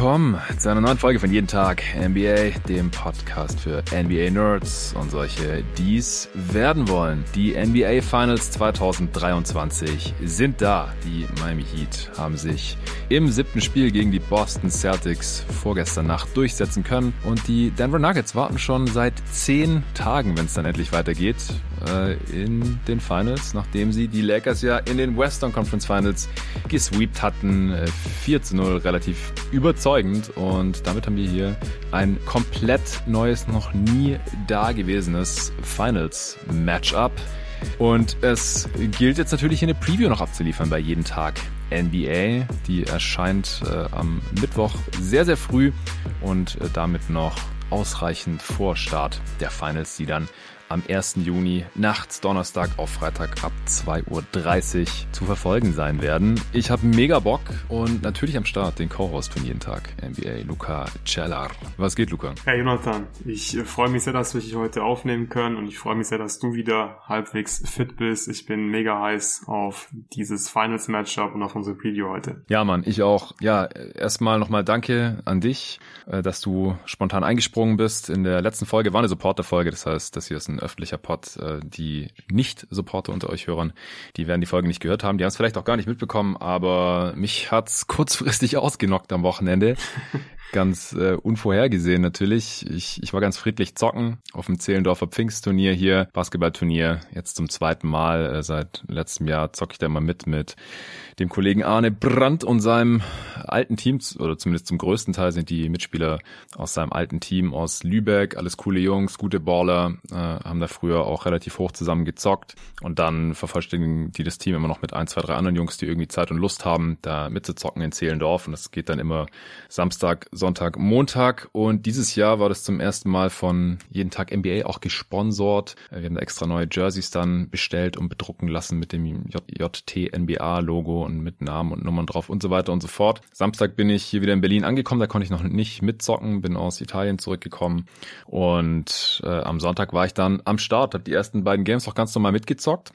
willkommen zu einer neuen Folge von Jeden Tag NBA, dem Podcast für NBA-Nerds und solche, die es werden wollen. Die NBA Finals 2023 sind da. Die Miami Heat haben sich im 7. Spiel gegen die Boston Celtics vorgestern Nacht durchsetzen können und die Denver Nuggets warten schon seit 10 Tagen, wenn es dann endlich weitergeht, in den Finals, nachdem sie die Lakers ja in den Western Conference Finals gesweept hatten. 4-0, relativ überzeugend, und damit haben wir hier ein komplett neues, noch nie dagewesenes Finals-Matchup. Und es gilt jetzt natürlich hier eine Preview noch abzuliefern bei Jeden Tag NBA. Die erscheint am Mittwoch sehr, sehr früh und damit noch ausreichend vor Start der Finals, die dann am 1. Juni nachts, Donnerstag auf Freitag ab 2:30 Uhr zu verfolgen sein werden. Ich habe mega Bock und natürlich am Start den Co-Host von Jeden Tag NBA, Luca Cellar. Was geht, Luca? Hey Jonathan, ich freue mich sehr, dass wir dich heute aufnehmen können, und ich freue mich sehr, dass du wieder halbwegs fit bist. Ich bin mega heiß auf dieses Finals-Matchup und auf unsere Preview heute. Ja, Mann, ich auch. Ja, erstmal nochmal danke an dich, dass du spontan eingesprungen bist. In der letzten Folge war eine Supporter-Folge, das heißt, das hier ist ein öffentlicher Pod. Die Nicht-Supporter unter euch Hörern, die werden die Folge nicht gehört haben. Die haben es vielleicht auch gar nicht mitbekommen, aber mich hat's kurzfristig ausgenockt am Wochenende. Ganz unvorhergesehen natürlich. Ich war ganz friedlich zocken auf dem Zehlendorfer Pfingstturnier hier, Basketballturnier. Jetzt zum 2. Mal seit letztem Jahr zocke ich da mal mit dem Kollegen Arne Brandt und seinem alten Team, oder zumindest zum größten Teil sind die Mitspieler aus seinem alten Team aus Lübeck, alles coole Jungs, gute Baller, haben da früher auch relativ hoch zusammen gezockt, und dann vervollständigen die das Team immer noch mit 1, 2, 3 anderen Jungs, die irgendwie Zeit und Lust haben, da mitzuzocken in Zehlendorf, und das geht dann immer Samstag, Sonntag, Montag, und dieses Jahr war das zum ersten Mal von Jeden Tag NBA auch gesponsort. Wir haben da extra neue Jerseys dann bestellt und bedrucken lassen mit dem JT-NBA-Logo und mit Namen und Nummern drauf und so weiter und so fort. Samstag bin ich hier wieder in Berlin angekommen, da konnte ich noch nicht mitzocken, bin aus Italien zurückgekommen, und am Sonntag war ich dann am Start, habe die ersten beiden Games auch ganz normal mitgezockt,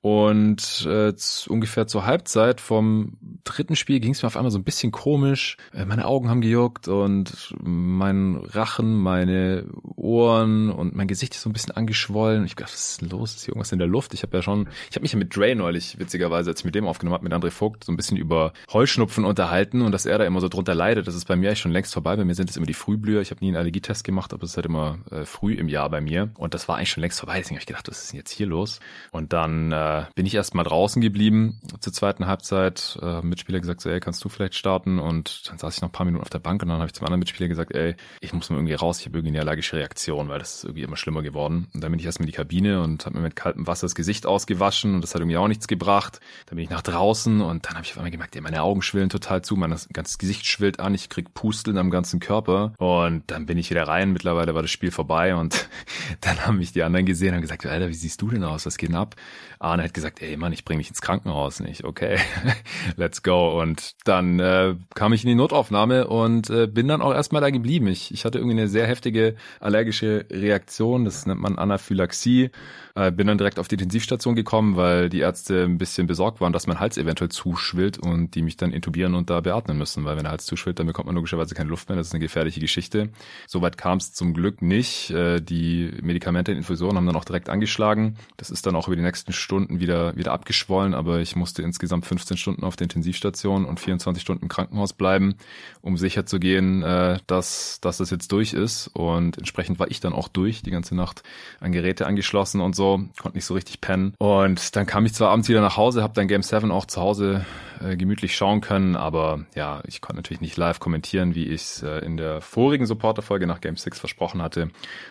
und ungefähr zur Halbzeit vom 3. Spiel ging es mir auf einmal so ein bisschen komisch. Meine Augen haben gejuckt und mein Rachen, meine Ohren und mein Gesicht ist so ein bisschen angeschwollen. Ich dachte, was ist denn los? Ist hier irgendwas in der Luft? Ich habe mich ja mit Dre neulich, witzigerweise, als ich mit dem aufgenommen habe, mit André Vogt, so ein bisschen über Heuschnupfen unterhalten, und dass er da immer so drunter leidet. Das ist bei mir eigentlich schon längst vorbei. Bei mir sind es immer die Frühblüher. Ich habe nie einen Allergietest gemacht, aber es ist halt immer früh im Jahr bei mir. Und das war eigentlich schon längst vorbei. Deswegen habe ich gedacht, was ist denn jetzt hier los? Und dann bin ich erst mal draußen geblieben zur zweiten Halbzeit. Mitspieler gesagt, so, ey, kannst du vielleicht starten? Und dann saß ich noch ein paar Minuten auf der Bank, und dann habe ich zum anderen Mitspieler gesagt, ey, ich muss mal irgendwie raus. Ich habe irgendwie eine allergische Reaktion, weil das ist irgendwie immer schlimmer geworden. Und dann bin ich erst mal in die Kabine und habe mir mit kaltem Wasser das Gesicht ausgewaschen, und das hat irgendwie auch nichts gebracht. Dann bin ich nach draußen, und dann habe ich auf einmal gemerkt, ey, meine Augen schwillen total zu, mein ganzes Gesicht schwillt an, ich krieg Pusteln am ganzen Körper, und dann bin ich wieder rein. Mittlerweile war das Spiel vorbei, und dann haben mich die anderen gesehen und haben gesagt, Alter, wie siehst du denn aus? Was geht denn ab? Arne hat gesagt, ey Mann, ich bring dich ins Krankenhaus. Nicht, okay, let's go. Und dann kam ich in die Notaufnahme und bin dann auch erstmal da geblieben. Ich hatte irgendwie eine sehr heftige allergische Reaktion, das nennt man Anaphylaxie. Bin dann direkt auf die Intensivstation gekommen, weil die Ärzte ein bisschen besorgt waren, dass mein Hals eventuell zuschwillt und die mich dann intubieren und da beatmen müssen, weil wenn der Hals zuschwillt, dann bekommt man logischerweise keine Luft mehr. Das ist eine gefährliche Geschichte. Soweit kam es zum Glück nicht. Die Medikamente in Infusionen haben dann auch direkt angeschlagen. Das ist dann auch über die nächsten Stunden wieder abgeschwollen, aber ich musste insgesamt 15 Stunden auf der Intensivstation und 24 Stunden im Krankenhaus bleiben, um sicher zu gehen, dass das jetzt durch ist, und entsprechend war ich dann auch durch, die ganze Nacht an Geräte angeschlossen und so, konnte nicht so richtig pennen, und dann kam ich zwar abends wieder nach Hause, habe dann Game 7 auch zu Hause gemütlich schauen können, aber ja, ich konnte natürlich nicht live kommentieren, wie ich es in der vorigen Supporter-Folge nach Game 6 versprochen hatte,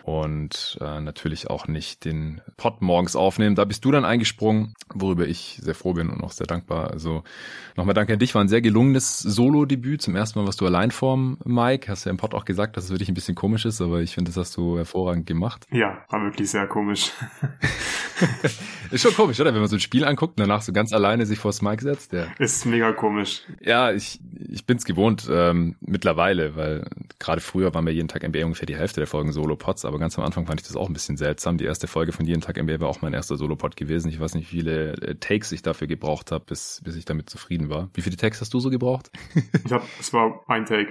und natürlich auch nicht den Pod morgens aufnehmen. Da bist du dann eingesprungen, worüber ich sehr froh bin und auch sehr dankbar. Also nochmal danke an dich, war ein sehr gelungenes Solo-Debüt, zum ersten Mal warst du allein vorm Mike, hast ja im Pod auch gesagt, dass es für dich ein bisschen komisch ist, aber ich finde, das hast du hervorragend gemacht. Ja, war wirklich sehr komisch. Ist schon komisch, oder? Wenn man so ein Spiel anguckt und danach so ganz alleine sich vors Mic setzt. Ja. Ist mega komisch. Ja, ich bin's gewohnt mittlerweile, weil gerade früher waren bei Jeden Tag NBA ungefähr die Hälfte der Folgen Solo-Pods, aber ganz am Anfang fand ich das auch ein bisschen seltsam. Die erste Folge von Jeden Tag NBA war auch mein erster Solo-Pod gewesen. Ich weiß nicht, wie viele Takes ich dafür gebraucht habe, bis ich damit zufrieden war. Wie viele Takes hast du so gebraucht? Es war ein Take. One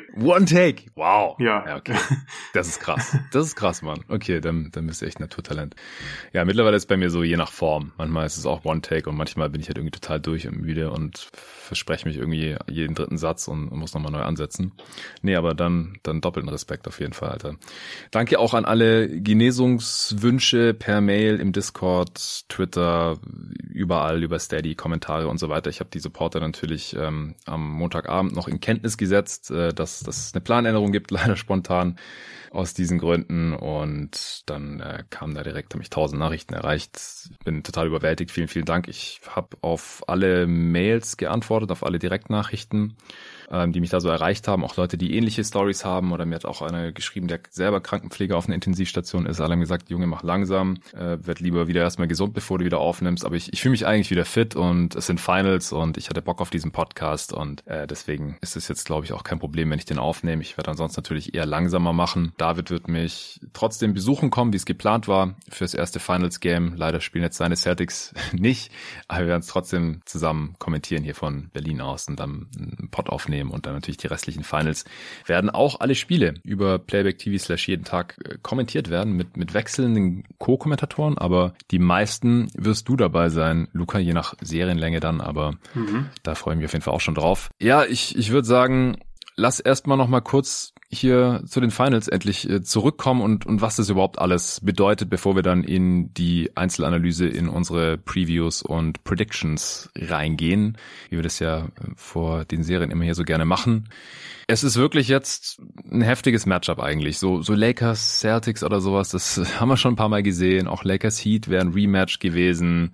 One Take. Wow. Ja, okay. Das ist krass. Das ist krass, Mann. Okay, dann bist du echt Naturtalent. Ja, mittlerweile ist es bei mir so je nach Form. Manchmal ist es auch One Take und manchmal bin ich halt irgendwie total durch und müde und verspreche mich irgendwie jeden dritten Satz und muss nochmal neu ansetzen. Nee, aber dann doppelten Respekt auf jeden Fall, Alter. Danke auch an alle Genesungswünsche per Mail im Discord, Twitter, überall über Steady, Kommentare und so weiter. Ich habe die Supporter natürlich am Montagabend noch in Kenntnis gesetzt, dass es eine Planänderung gibt, leider spontan aus diesen Gründen, und dann kam da direkt, haben mich 1000 Nachrichten erreicht. Bin total überwältigt, vielen, vielen Dank. Ich habe auf alle Mails geantwortet, auf alle Direktnachrichten, die mich da so erreicht haben, auch Leute, die ähnliche Stories haben, oder mir hat auch einer geschrieben, der selber Krankenpfleger auf einer Intensivstation ist. Alle haben gesagt, Junge, mach langsam, werd lieber wieder erstmal gesund, bevor du wieder aufnimmst, aber ich fühle mich eigentlich wieder fit und es sind Finals und ich hatte Bock auf diesen Podcast und deswegen ist es jetzt, glaube ich, auch kein Problem, wenn ich den aufnehme. Ich werde ansonsten natürlich eher langsamer machen. David wird mich trotzdem besuchen kommen, wie es geplant war, fürs erste Finals-Game. Leider spielen jetzt seine Celtics nicht, aber wir werden es trotzdem zusammen kommentieren hier von Berlin aus und dann einen Pod aufnehmen. Und dann natürlich die restlichen Finals werden auch alle Spiele über Playback TV / jeden Tag kommentiert werden mit wechselnden Co-Kommentatoren, aber die meisten wirst du dabei sein, Luca, je nach Serienlänge dann, aber da freue ich mich auf jeden Fall auch schon drauf. Ja, ich würde sagen, lass erstmal noch mal kurz hier zu den Finals endlich zurückkommen und was das überhaupt alles bedeutet, bevor wir dann in die Einzelanalyse, in unsere Previews und Predictions reingehen, wie wir das ja vor den Serien immer hier so gerne machen. Es ist wirklich jetzt ein heftiges Matchup eigentlich. So Lakers, Celtics oder sowas, das haben wir schon ein paar Mal gesehen. Auch Lakers Heat wäre ein Rematch gewesen.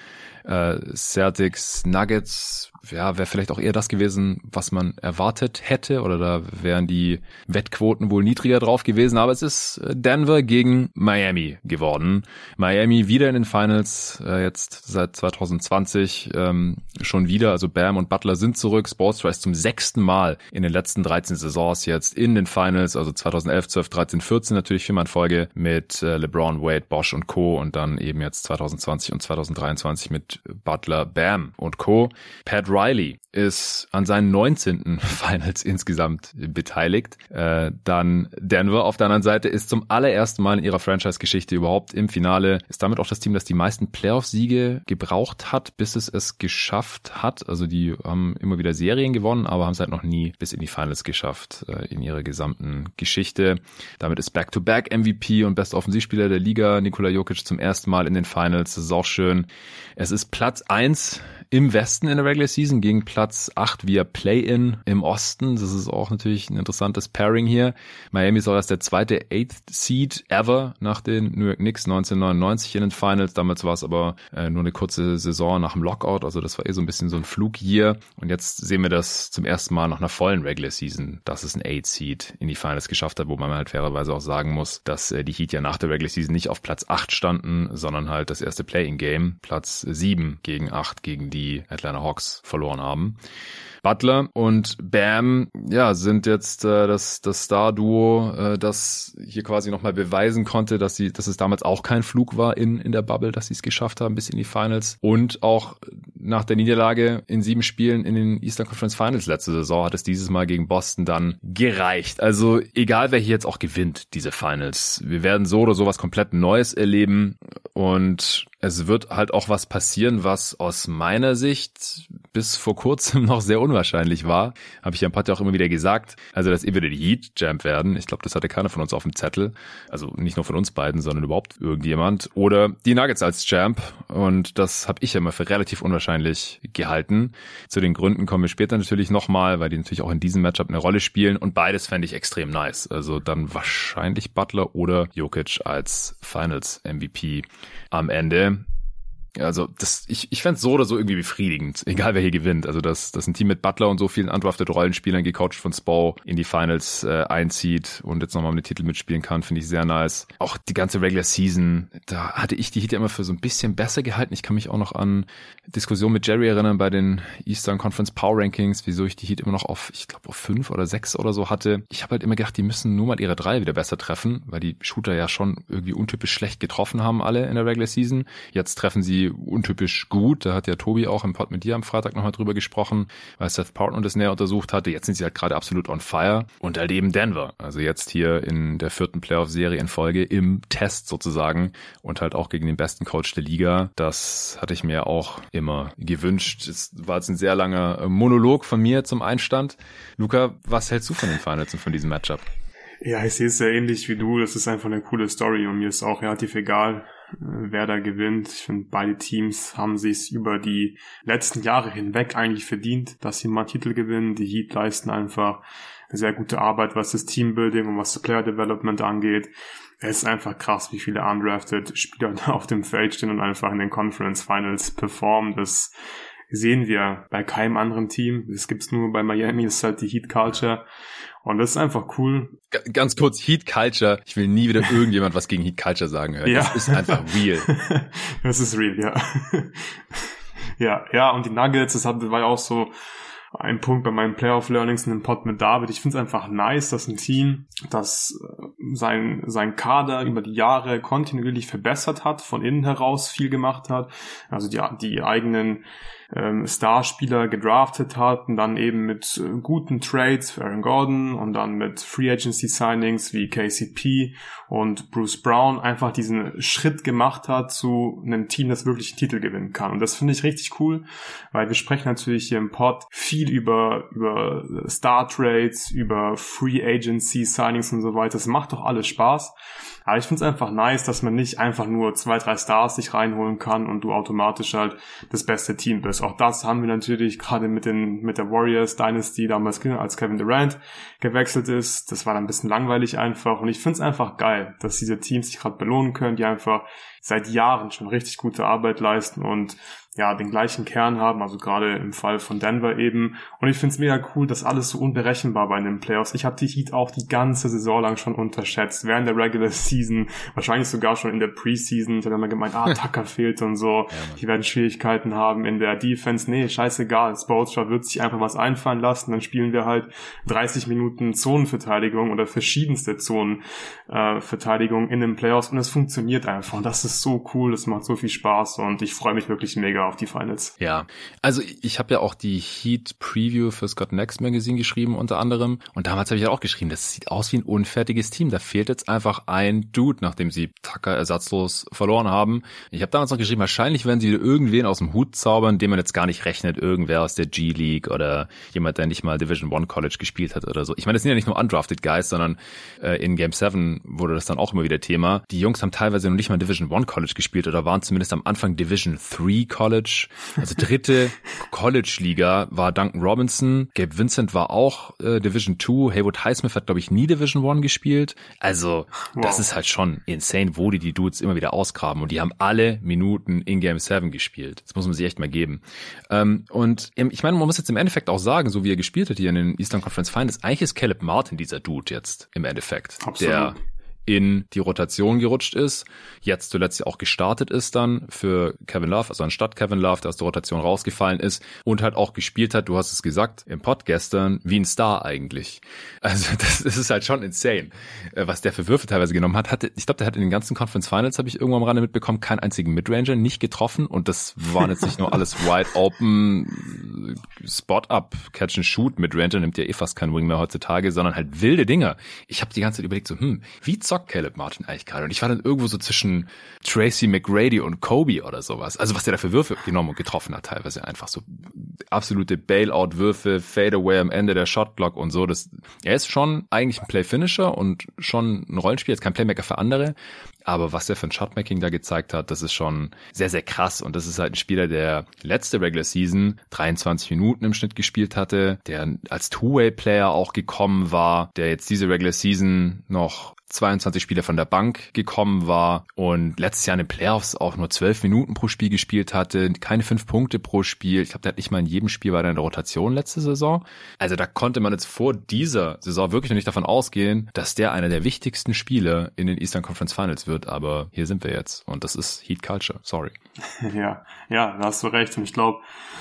Celtics Nuggets, ja, wäre vielleicht auch eher das gewesen, was man erwartet hätte, oder da wären die Wettquoten wohl niedriger drauf gewesen, aber es ist Denver gegen Miami geworden. Miami wieder in den Finals, jetzt seit 2020 schon wieder, also Bam und Butler sind zurück, Spoelstra ist zum 6. Mal in den letzten 13 Saisons jetzt in den Finals, also 2011, 12, 13, 14 natürlich 4-mal in Folge mit LeBron, Wade, Bosh und Co. und dann eben jetzt 2020 und 2023 mit Butler, Bam und Co. Pat Riley ist an seinen 19. Finals insgesamt beteiligt. Dann Denver auf der anderen Seite ist zum allerersten Mal in ihrer Franchise-Geschichte überhaupt im Finale. Ist damit auch das Team, das die meisten Playoff-Siege gebraucht hat, bis es geschafft hat. Also die haben immer wieder Serien gewonnen, aber haben es halt noch nie bis in die Finals geschafft in ihrer gesamten Geschichte. Damit ist Back-to-Back MVP und bester Offensivspieler der Liga Nikola Jokic zum ersten Mal in den Finals. Das ist auch schön. Es ist Platz 1 im Westen in der Regular Season gegen Platz 8 via Play-In im Osten. Das ist auch natürlich ein interessantes Pairing hier. Miami ist auch erst der zweite 8th Seed ever nach den New York Knicks 1999 in den Finals. Damals war es aber nur eine kurze Saison nach dem Lockout. Also das war so ein bisschen so ein Flug-Year. Und jetzt sehen wir das zum ersten Mal nach einer vollen Regular Season, dass es ein 8th Seed in die Finals geschafft hat, wo man halt fairerweise auch sagen muss, dass die Heat ja nach der Regular Season nicht auf Platz 8 standen, sondern halt das erste Play-In-Game, Platz 7 gegen 8 gegen die Atlanta Hawks verloren haben. Butler und Bam, ja, sind jetzt das Star-Duo, das hier quasi nochmal beweisen konnte, dass es damals auch kein Flug war in der Bubble, dass sie es geschafft haben bis in die Finals. Und auch nach der Niederlage in 7 Spielen in den Eastern Conference Finals letzte Saison hat es dieses Mal gegen Boston dann gereicht. Also egal, wer hier jetzt auch gewinnt, diese Finals, wir werden so oder so was komplett Neues erleben und es wird halt auch was passieren, was aus meiner Sicht bis vor kurzem noch sehr unwahrscheinlich war. Habe ich ja im Pod auch immer wieder gesagt. Also, dass entweder die Heat Champ werden. Ich glaube, das hatte keiner von uns auf dem Zettel. Also nicht nur von uns beiden, sondern überhaupt irgendjemand. Oder die Nuggets als Champ. Und das habe ich ja immer für relativ unwahrscheinlich gehalten. Zu den Gründen kommen wir später natürlich nochmal, weil die natürlich auch in diesem Matchup eine Rolle spielen. Und beides fände ich extrem nice. Also dann wahrscheinlich Butler oder Jokic als Finals-MVP am Ende. Also ich fände es so oder so irgendwie befriedigend, egal wer hier gewinnt. Also dass ein Team mit Butler und so vielen undrafted Rollenspielern, gecoacht von Spo, in die Finals einzieht und jetzt nochmal um den Titel mitspielen kann, finde ich sehr nice. Auch die ganze Regular Season, da hatte ich die Heat ja immer für so ein bisschen besser gehalten. Ich kann mich auch noch an Diskussionen mit Jerry erinnern bei den Eastern Conference Power Rankings, wieso ich die Heat immer noch auf 5 oder 6 oder so hatte. Ich habe halt immer gedacht, die müssen nur mal ihre 3 wieder besser treffen, weil die Shooter ja schon irgendwie untypisch schlecht getroffen haben alle in der Regular Season. Jetzt treffen sie irgendwie untypisch gut. Da hat ja Tobi auch im Pod mit dir am Freitag nochmal drüber gesprochen, weil Seth Partnow das näher untersucht hatte. Jetzt sind sie halt gerade absolut on fire und halt eben Denver. Also jetzt hier in der 4. Playoff-Serie in Folge im Test sozusagen und halt auch gegen den besten Coach der Liga. Das hatte ich mir auch immer gewünscht. Es war jetzt ein sehr langer Monolog von mir zum Einstand. Luca, was hältst du von den Finals und von diesem Matchup? Ja, ich sehe es sehr ähnlich wie du. Das ist einfach eine coole Story und mir ist auch relativ egal, wer da gewinnt. Ich finde, beide Teams haben sich über die letzten Jahre hinweg eigentlich verdient, dass sie mal Titel gewinnen. Die Heat leisten einfach eine sehr gute Arbeit, was das Teambuilding und was das Player Development angeht. Es ist einfach krass, wie viele undrafted Spieler da auf dem Feld stehen und einfach in den Conference Finals performen. Das sehen wir bei keinem anderen Team. Das gibt's nur bei Miami, das ist halt die Heat Culture. Und das ist einfach cool. Ganz kurz, Heat Culture. Ich will nie wieder irgendjemand was gegen Heat Culture sagen hören. Ja. Das ist einfach real. Das ist real, ja. Ja, und die Nuggets, das war ja auch so ein Punkt bei meinen Playoff-Learnings in dem Pod mit David. Ich finde es einfach nice, dass ein Team, das sein Kader über die Jahre kontinuierlich verbessert hat, von innen heraus viel gemacht hat, also die eigenen Starspieler gedraftet hat und dann eben mit guten Trades für Aaron Gordon und dann mit Free Agency Signings wie KCP und Bruce Brown einfach diesen Schritt gemacht hat zu einem Team, das wirklich einen Titel gewinnen kann. Und das finde ich richtig cool, weil wir sprechen natürlich hier im Pod viel über Star Trades, über Free Agency Signings und so weiter. Das macht doch alles Spaß. Aber ich finde es einfach nice, dass man nicht einfach nur 2, 3 Stars sich reinholen kann und du automatisch halt das beste Team bist. Auch das haben wir natürlich gerade mit der Warriors Dynasty damals, als Kevin Durant gewechselt ist. Das war dann ein bisschen langweilig einfach. Und ich finde es einfach geil, dass diese Teams sich gerade belohnen können, die einfach seit Jahren schon richtig gute Arbeit leisten und ja, den gleichen Kern haben, also gerade im Fall von Denver eben. Und ich finde es mega cool, dass alles so unberechenbar bei den Playoffs. Ich habe die Heat auch die ganze Saison lang schon unterschätzt, während der Regular Season, wahrscheinlich sogar schon in der Preseason. Ich habe immer gemeint, Tucker fehlt und so. Ja, die werden Schwierigkeiten haben in der Defense. Nee, scheißegal. Spoelstra wird sich einfach was einfallen lassen. Dann spielen wir halt 30 Minuten Zonenverteidigung oder verschiedenste Zonenverteidigung in den Playoffs und es funktioniert einfach. Und das ist so cool, das macht so viel Spaß und ich freue mich wirklich mega auf die Finals. Ja, also ich habe ja auch die Heat Preview für Scott Next Magazine geschrieben unter anderem und damals habe ich ja auch geschrieben, das sieht aus wie ein unfertiges Team. Da fehlt jetzt einfach ein Dude, nachdem sie Tucker ersatzlos verloren haben. Ich habe damals noch geschrieben, wahrscheinlich werden sie irgendwen aus dem Hut zaubern, den man jetzt gar nicht rechnet, irgendwer aus der G-League oder jemand, der nicht mal Division I College gespielt hat oder so. Ich meine, das sind ja nicht nur undrafted Guys, sondern in Game 7 wurde das dann auch immer wieder Thema. Die Jungs haben teilweise noch nicht mal Division I College gespielt oder waren zumindest am Anfang Division III College. Also dritte College-Liga war Duncan Robinson. Gabe Vincent war auch Division II. Haywood Highsmith hat, glaube ich, nie Division I gespielt. Also das ist halt schon insane, wo die Dudes immer wieder ausgraben. Und die haben alle Minuten in Game 7 gespielt. Das muss man sich echt mal geben. Und ich meine, man muss jetzt im Endeffekt auch sagen, so wie er gespielt hat hier in den Eastern Conference Finals, eigentlich ist Caleb Martin dieser Dude jetzt im Endeffekt. Absolut. Der in die Rotation gerutscht ist, jetzt zuletzt ja auch gestartet ist dann für Kevin Love, also anstatt Kevin Love, der aus der Rotation rausgefallen ist und halt auch gespielt hat, du hast es gesagt, im Pod gestern, wie ein Star eigentlich. Also das ist halt schon insane, was der für Würfe teilweise genommen hat. Ich glaube, der hat in den ganzen Conference Finals, habe ich irgendwo am Rande mitbekommen, keinen einzigen Midranger nicht getroffen und das waren jetzt nicht nur alles wide open, Spot-up, Catch-and-Shoot, Midranger nimmt ja eh fast kein Wing mehr heutzutage, sondern halt wilde Dinger. Ich habe die ganze Zeit überlegt, so, wie zockt Caleb Martin eigentlich gerade? Und ich war dann irgendwo so zwischen Tracy McGrady und Kobe oder sowas. Also was der da für Würfe genommen und getroffen hat, teilweise einfach so absolute Bailout-Würfe, Fadeaway am Ende der Shotclock und so. Er ist schon eigentlich ein Play-Finisher und schon ein Rollenspieler, jetzt kein Playmaker für andere. Aber was der für ein Shotmaking da gezeigt hat, das ist schon sehr, sehr krass. Und das ist halt ein Spieler, der letzte Regular Season 23 Minuten im Schnitt gespielt hatte, der als Two-Way-Player auch gekommen war, der jetzt diese Regular Season noch 22 Spiele von der Bank gekommen war und letztes Jahr in den Playoffs auch nur 12 Minuten pro Spiel gespielt hatte, keine 5 Punkte pro Spiel. Ich glaube, der hat nicht mal in jedem Spiel war der in der Rotation letzte Saison. Also da konnte man jetzt vor dieser Saison wirklich noch nicht davon ausgehen, dass der einer der wichtigsten Spieler in den Eastern Conference Finals wird. Aber hier sind wir jetzt und das ist Heat Culture. Sorry. Ja, da hast du recht und ich glaube,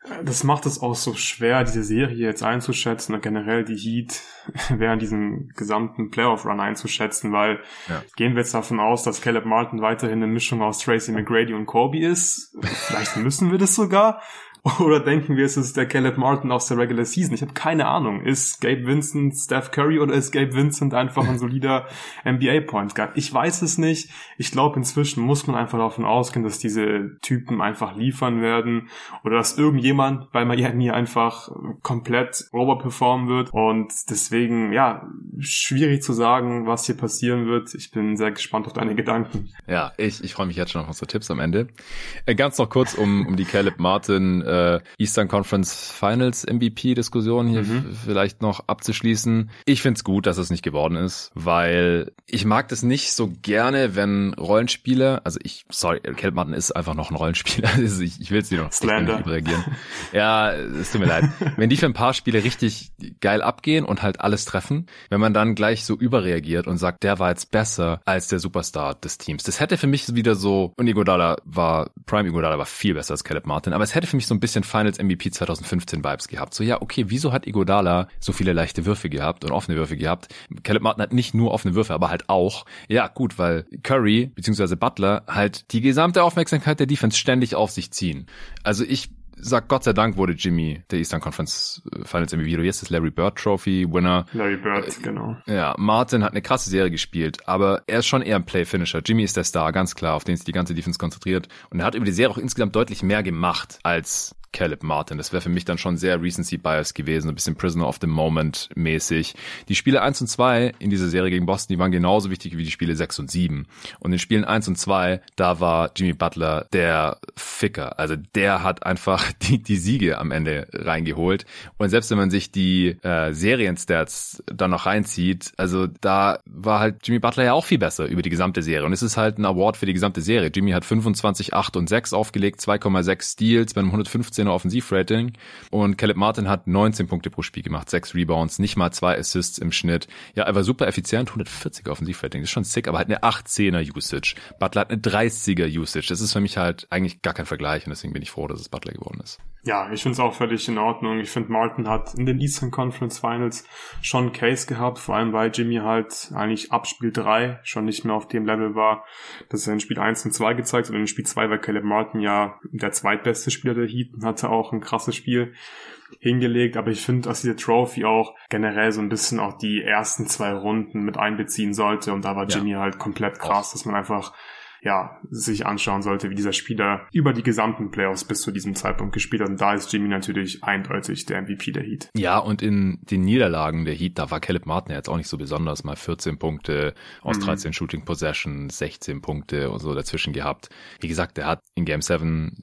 Das macht es auch so schwer, diese Serie jetzt einzuschätzen und generell die Heat während diesem gesamten Playoff-Run einzuschätzen, weil gehen wir jetzt davon aus, dass Caleb Martin weiterhin eine Mischung aus Tracy McGrady und Kobe ist. Vielleicht müssen wir das sogar. Oder denken wir, es ist der Caleb Martin aus der Regular Season? Ich habe keine Ahnung. Ist Gabe Vincent Steph Curry oder ist Gabe Vincent einfach ein solider NBA-Point Guard? Ich weiß es nicht. Ich glaube, inzwischen muss man einfach davon ausgehen, dass diese Typen einfach liefern werden oder dass irgendjemand bei Miami einfach komplett overperformen wird. Und deswegen, ja, schwierig zu sagen, was hier passieren wird. Ich bin sehr gespannt auf deine Gedanken. Ja, ich freue mich jetzt schon auf unsere Tipps am Ende. Ganz noch kurz, um die Caleb Martin Eastern Conference Finals MVP-Diskussion hier vielleicht noch abzuschließen. Ich find's gut, dass es nicht geworden ist, weil ich mag das nicht so gerne, wenn Rollenspieler, Caleb Martin ist einfach noch ein Rollenspieler, ich will es dir noch nicht überreagieren. Ja, es tut mir leid. Wenn die für ein paar Spiele richtig geil abgehen und halt alles treffen, wenn man dann gleich so überreagiert und sagt, der war jetzt besser als der Superstar des Teams. Das hätte für mich wieder so, und Prime Iguodala war viel besser als Caleb Martin, aber es hätte für mich so ein bisschen Finals MVP 2015 Vibes gehabt. So, ja, okay, wieso hat Iguodala so viele leichte Würfe gehabt und offene Würfe gehabt? Caleb Martin hat nicht nur offene Würfe, aber halt auch. Ja, gut, weil Curry bzw. Butler halt die gesamte Aufmerksamkeit der Defense ständig auf sich ziehen. Also ich sag, Gott sei Dank wurde Jimmy der Eastern Conference Finals MVP. Jetzt ist Larry Bird Trophy Winner. Larry Bird, genau. Ja, Martin hat eine krasse Serie gespielt, aber er ist schon eher ein Play-Finisher. Jimmy ist der Star, ganz klar, auf den sich die ganze Defense konzentriert. Und er hat über die Serie auch insgesamt deutlich mehr gemacht als Caleb Martin. Das wäre für mich dann schon sehr Recency-Bias gewesen, ein bisschen Prisoner of the Moment mäßig. Die Spiele 1 und 2 in dieser Serie gegen Boston, die waren genauso wichtig wie die Spiele 6 und 7. Und in Spielen 1 und 2, da war Jimmy Butler der Ficker. Also der hat einfach die Siege am Ende reingeholt. Und selbst wenn man sich die Serienstats dann noch reinzieht, also da war halt Jimmy Butler ja auch viel besser über die gesamte Serie. Und es ist halt ein Award für die gesamte Serie. Jimmy hat 25, 8 und 6 aufgelegt, 2,6 Steals bei einem 115er Offensivrating. Und Caleb Martin hat 19 Punkte pro Spiel gemacht, 6 Rebounds, nicht mal 2 Assists im Schnitt. Ja, er war super effizient, 140er Offensivrating, das ist schon sick, aber halt eine 18er Usage. Butler hat eine 30er Usage. Das ist für mich halt eigentlich gar kein Vergleich und deswegen bin ich froh, dass es Butler geworden ist. Ja, ich finde es auch völlig in Ordnung. Ich finde, Martin hat in den Eastern Conference Finals schon einen Case gehabt, vor allem weil Jimmy halt eigentlich ab Spiel 3 schon nicht mehr auf dem Level war, dass er in Spiel 1 und 2 gezeigt hat. Und in Spiel 2 war Caleb Martin ja der zweitbeste Spieler der Heat und hatte auch ein krasses Spiel hingelegt, aber ich finde, dass diese Trophy auch generell so ein bisschen auch die ersten 2 Runden mit einbeziehen sollte und da war Jimmy halt komplett krass, dass man einfach sich anschauen sollte, wie dieser Spieler über die gesamten Playoffs bis zu diesem Zeitpunkt gespielt hat. Und da ist Jimmy natürlich eindeutig der MVP der Heat. Ja, und in den Niederlagen der Heat, da war Caleb Martin jetzt auch nicht so besonders. Mal 14 Punkte aus 13 Shooting Possessions, 16 Punkte und so dazwischen gehabt. Wie gesagt, er hat in Game 7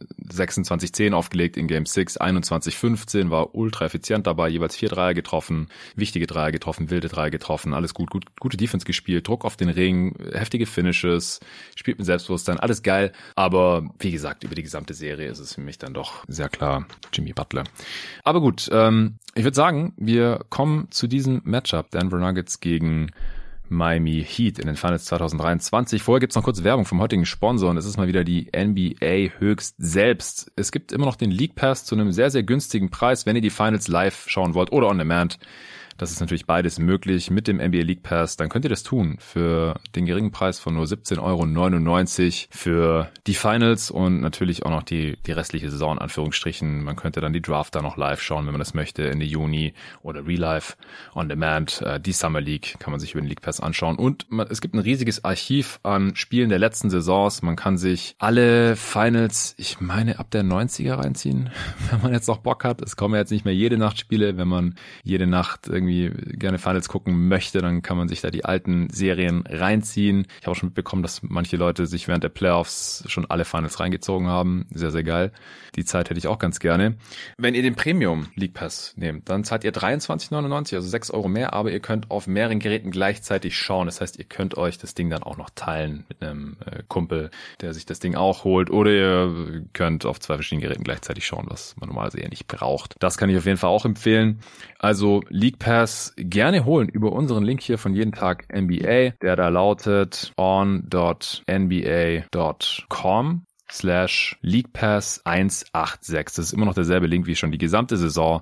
26-10 aufgelegt, in Game 6 21-15, war ultra effizient dabei, jeweils 4 Dreier getroffen, wichtige Dreier getroffen, wilde Dreier getroffen, alles gute Defense gespielt, Druck auf den Ring, heftige Finishes, spielt mit Selbstbewusstsein, alles geil, aber wie gesagt, über die gesamte Serie ist es für mich dann doch sehr klar Jimmy Butler. Aber gut, ich würde sagen, wir kommen zu diesem Matchup, Denver Nuggets gegen Miami Heat in den Finals 2023. Vorher gibt's noch kurz Werbung vom heutigen Sponsor und es ist mal wieder die NBA höchst selbst. Es gibt immer noch den League Pass zu einem sehr, sehr günstigen Preis, wenn ihr die Finals live schauen wollt oder on demand. Das ist natürlich beides möglich mit dem NBA League Pass. Dann könnt ihr das tun für den geringen Preis von nur 17,99 € für die Finals und natürlich auch noch die restliche Saison, in Anführungsstrichen. Man könnte dann die Draft da noch live schauen, wenn man das möchte, Ende Juni oder Relive on Demand. Die Summer League kann man sich über den League Pass anschauen. Und es gibt ein riesiges Archiv an Spielen der letzten Saisons. Man kann sich alle Finals, ich meine, ab der 90er reinziehen, wenn man jetzt noch Bock hat. Es kommen ja jetzt nicht mehr jede Nacht Spiele. Wenn man jede Nacht irgendwie gerne Finals gucken möchte, dann kann man sich da die alten Serien reinziehen. Ich habe auch schon mitbekommen, dass manche Leute sich während der Playoffs schon alle Finals reingezogen haben. Sehr, sehr geil. Die Zeit hätte ich auch ganz gerne. Wenn ihr den Premium League Pass nehmt, dann zahlt ihr 23,99 €, also 6 € mehr, aber ihr könnt auf mehreren Geräten gleichzeitig schauen. Das heißt, ihr könnt euch das Ding dann auch noch teilen mit einem Kumpel, der sich das Ding auch holt, oder ihr könnt auf 2 verschiedenen Geräten gleichzeitig schauen, was man normalerweise eher nicht braucht. Das kann ich auf jeden Fall auch empfehlen. Also League Pass gerne holen über unseren Link hier von jeden Tag NBA, der da lautet on.nba.com. on.nba.com/leaguepass186. Das ist immer noch derselbe Link wie schon die gesamte Saison.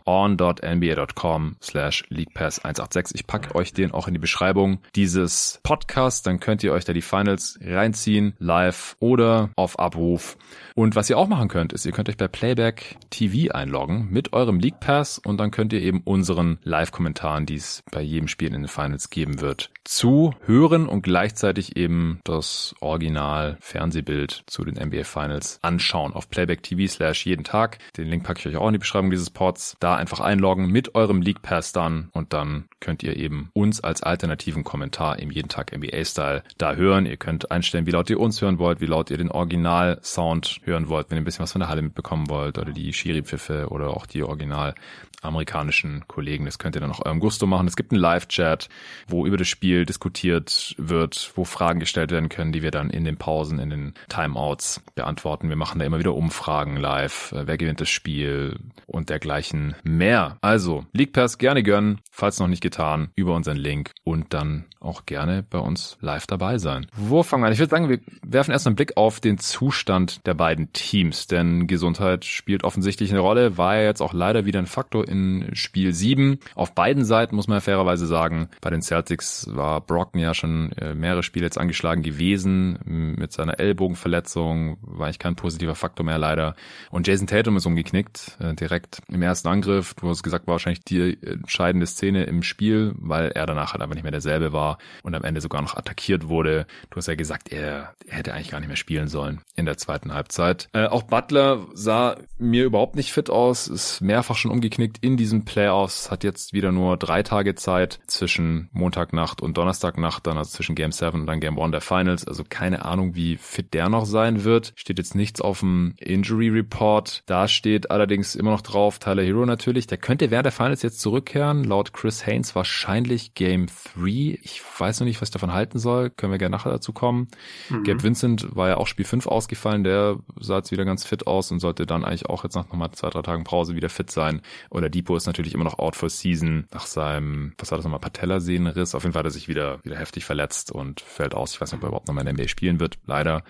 on.nba.com/leaguepass186. Ich packe euch den auch in die Beschreibung dieses Podcasts. Dann könnt ihr euch da die Finals reinziehen, live oder auf Abruf. Und was ihr auch machen könnt, ist, ihr könnt euch bei Playback TV einloggen mit eurem League Pass und dann könnt ihr eben unseren Live-Kommentaren, die es bei jedem Spiel in den Finals geben wird, zuhören und gleichzeitig eben das Original-Fernsehbild zu den NBA Finals anschauen auf Playback TV/jeden Tag. Den Link packe ich euch auch in die Beschreibung dieses Pods. Da einfach einloggen mit eurem League Pass dann und dann könnt ihr eben uns als alternativen Kommentar im jeden Tag NBA-Style da hören. Ihr könnt einstellen, wie laut ihr uns hören wollt, wie laut ihr den Original-Sound hören wollt, wenn ihr ein bisschen was von der Halle mitbekommen wollt oder die Schiri-Pfiffe oder auch die original amerikanischen Kollegen. Das könnt ihr dann auch eurem Gusto machen. Es gibt einen Live-Chat, wo über das Spiel diskutiert wird, wo Fragen gestellt werden können, die wir dann in den Pausen, in den Timeouts beantworten. Wir machen da immer wieder Umfragen live. Wer gewinnt das Spiel und dergleichen mehr. Also, League Pass gerne gönnen, falls noch nicht getan, über unseren Link und dann auch gerne bei uns live dabei sein. Wo fangen wir an? Ich würde sagen, wir werfen erst einen Blick auf den Zustand der beiden Teams, denn Gesundheit spielt offensichtlich eine Rolle, war ja jetzt auch leider wieder ein Faktor in Spiel 7. Auf beiden Seiten muss man ja fairerweise sagen, bei den Celtics war Brockton ja schon mehrere Spiele jetzt angeschlagen gewesen, mit seiner Ellbogenverletzung war eigentlich kein positiver Faktor mehr leider. Und Jason Tatum ist umgeknickt, direkt im ersten Angriff. Du hast gesagt, war wahrscheinlich die entscheidende Szene im Spiel, weil er danach halt einfach nicht mehr derselbe war und am Ende sogar noch attackiert wurde. Du hast ja gesagt, er hätte eigentlich gar nicht mehr spielen sollen in der zweiten Halbzeit. Auch Butler sah mir überhaupt nicht fit aus, ist mehrfach schon umgeknickt in diesen Playoffs, hat jetzt wieder nur 3 Tage Zeit zwischen Montagnacht und Donnerstagnacht, dann also zwischen Game 7 und dann Game 1 der Finals. Also keine Ahnung, wie fit der noch sein wird. Steht jetzt nichts auf dem Injury Report. Da steht allerdings immer noch drauf, Tyler Hero natürlich. Der könnte während der Finals jetzt zurückkehren. Laut Chris Haynes wahrscheinlich Game 3. Ich weiß noch nicht, was ich davon halten soll. Können wir gerne nachher dazu kommen. Gabe Vincent war ja auch Spiel 5 ausgefallen. Der sah jetzt wieder ganz fit aus und sollte dann eigentlich auch jetzt nach nochmal 2-3 Tagen Pause wieder fit sein. Oder Depot ist natürlich immer noch out for season nach seinem, was war das nochmal, Patellasehnenriss. Auf jeden Fall hat er sich wieder heftig verletzt und fällt aus. Ich weiß nicht, ob er überhaupt nochmal in der NBA spielen wird. Leider.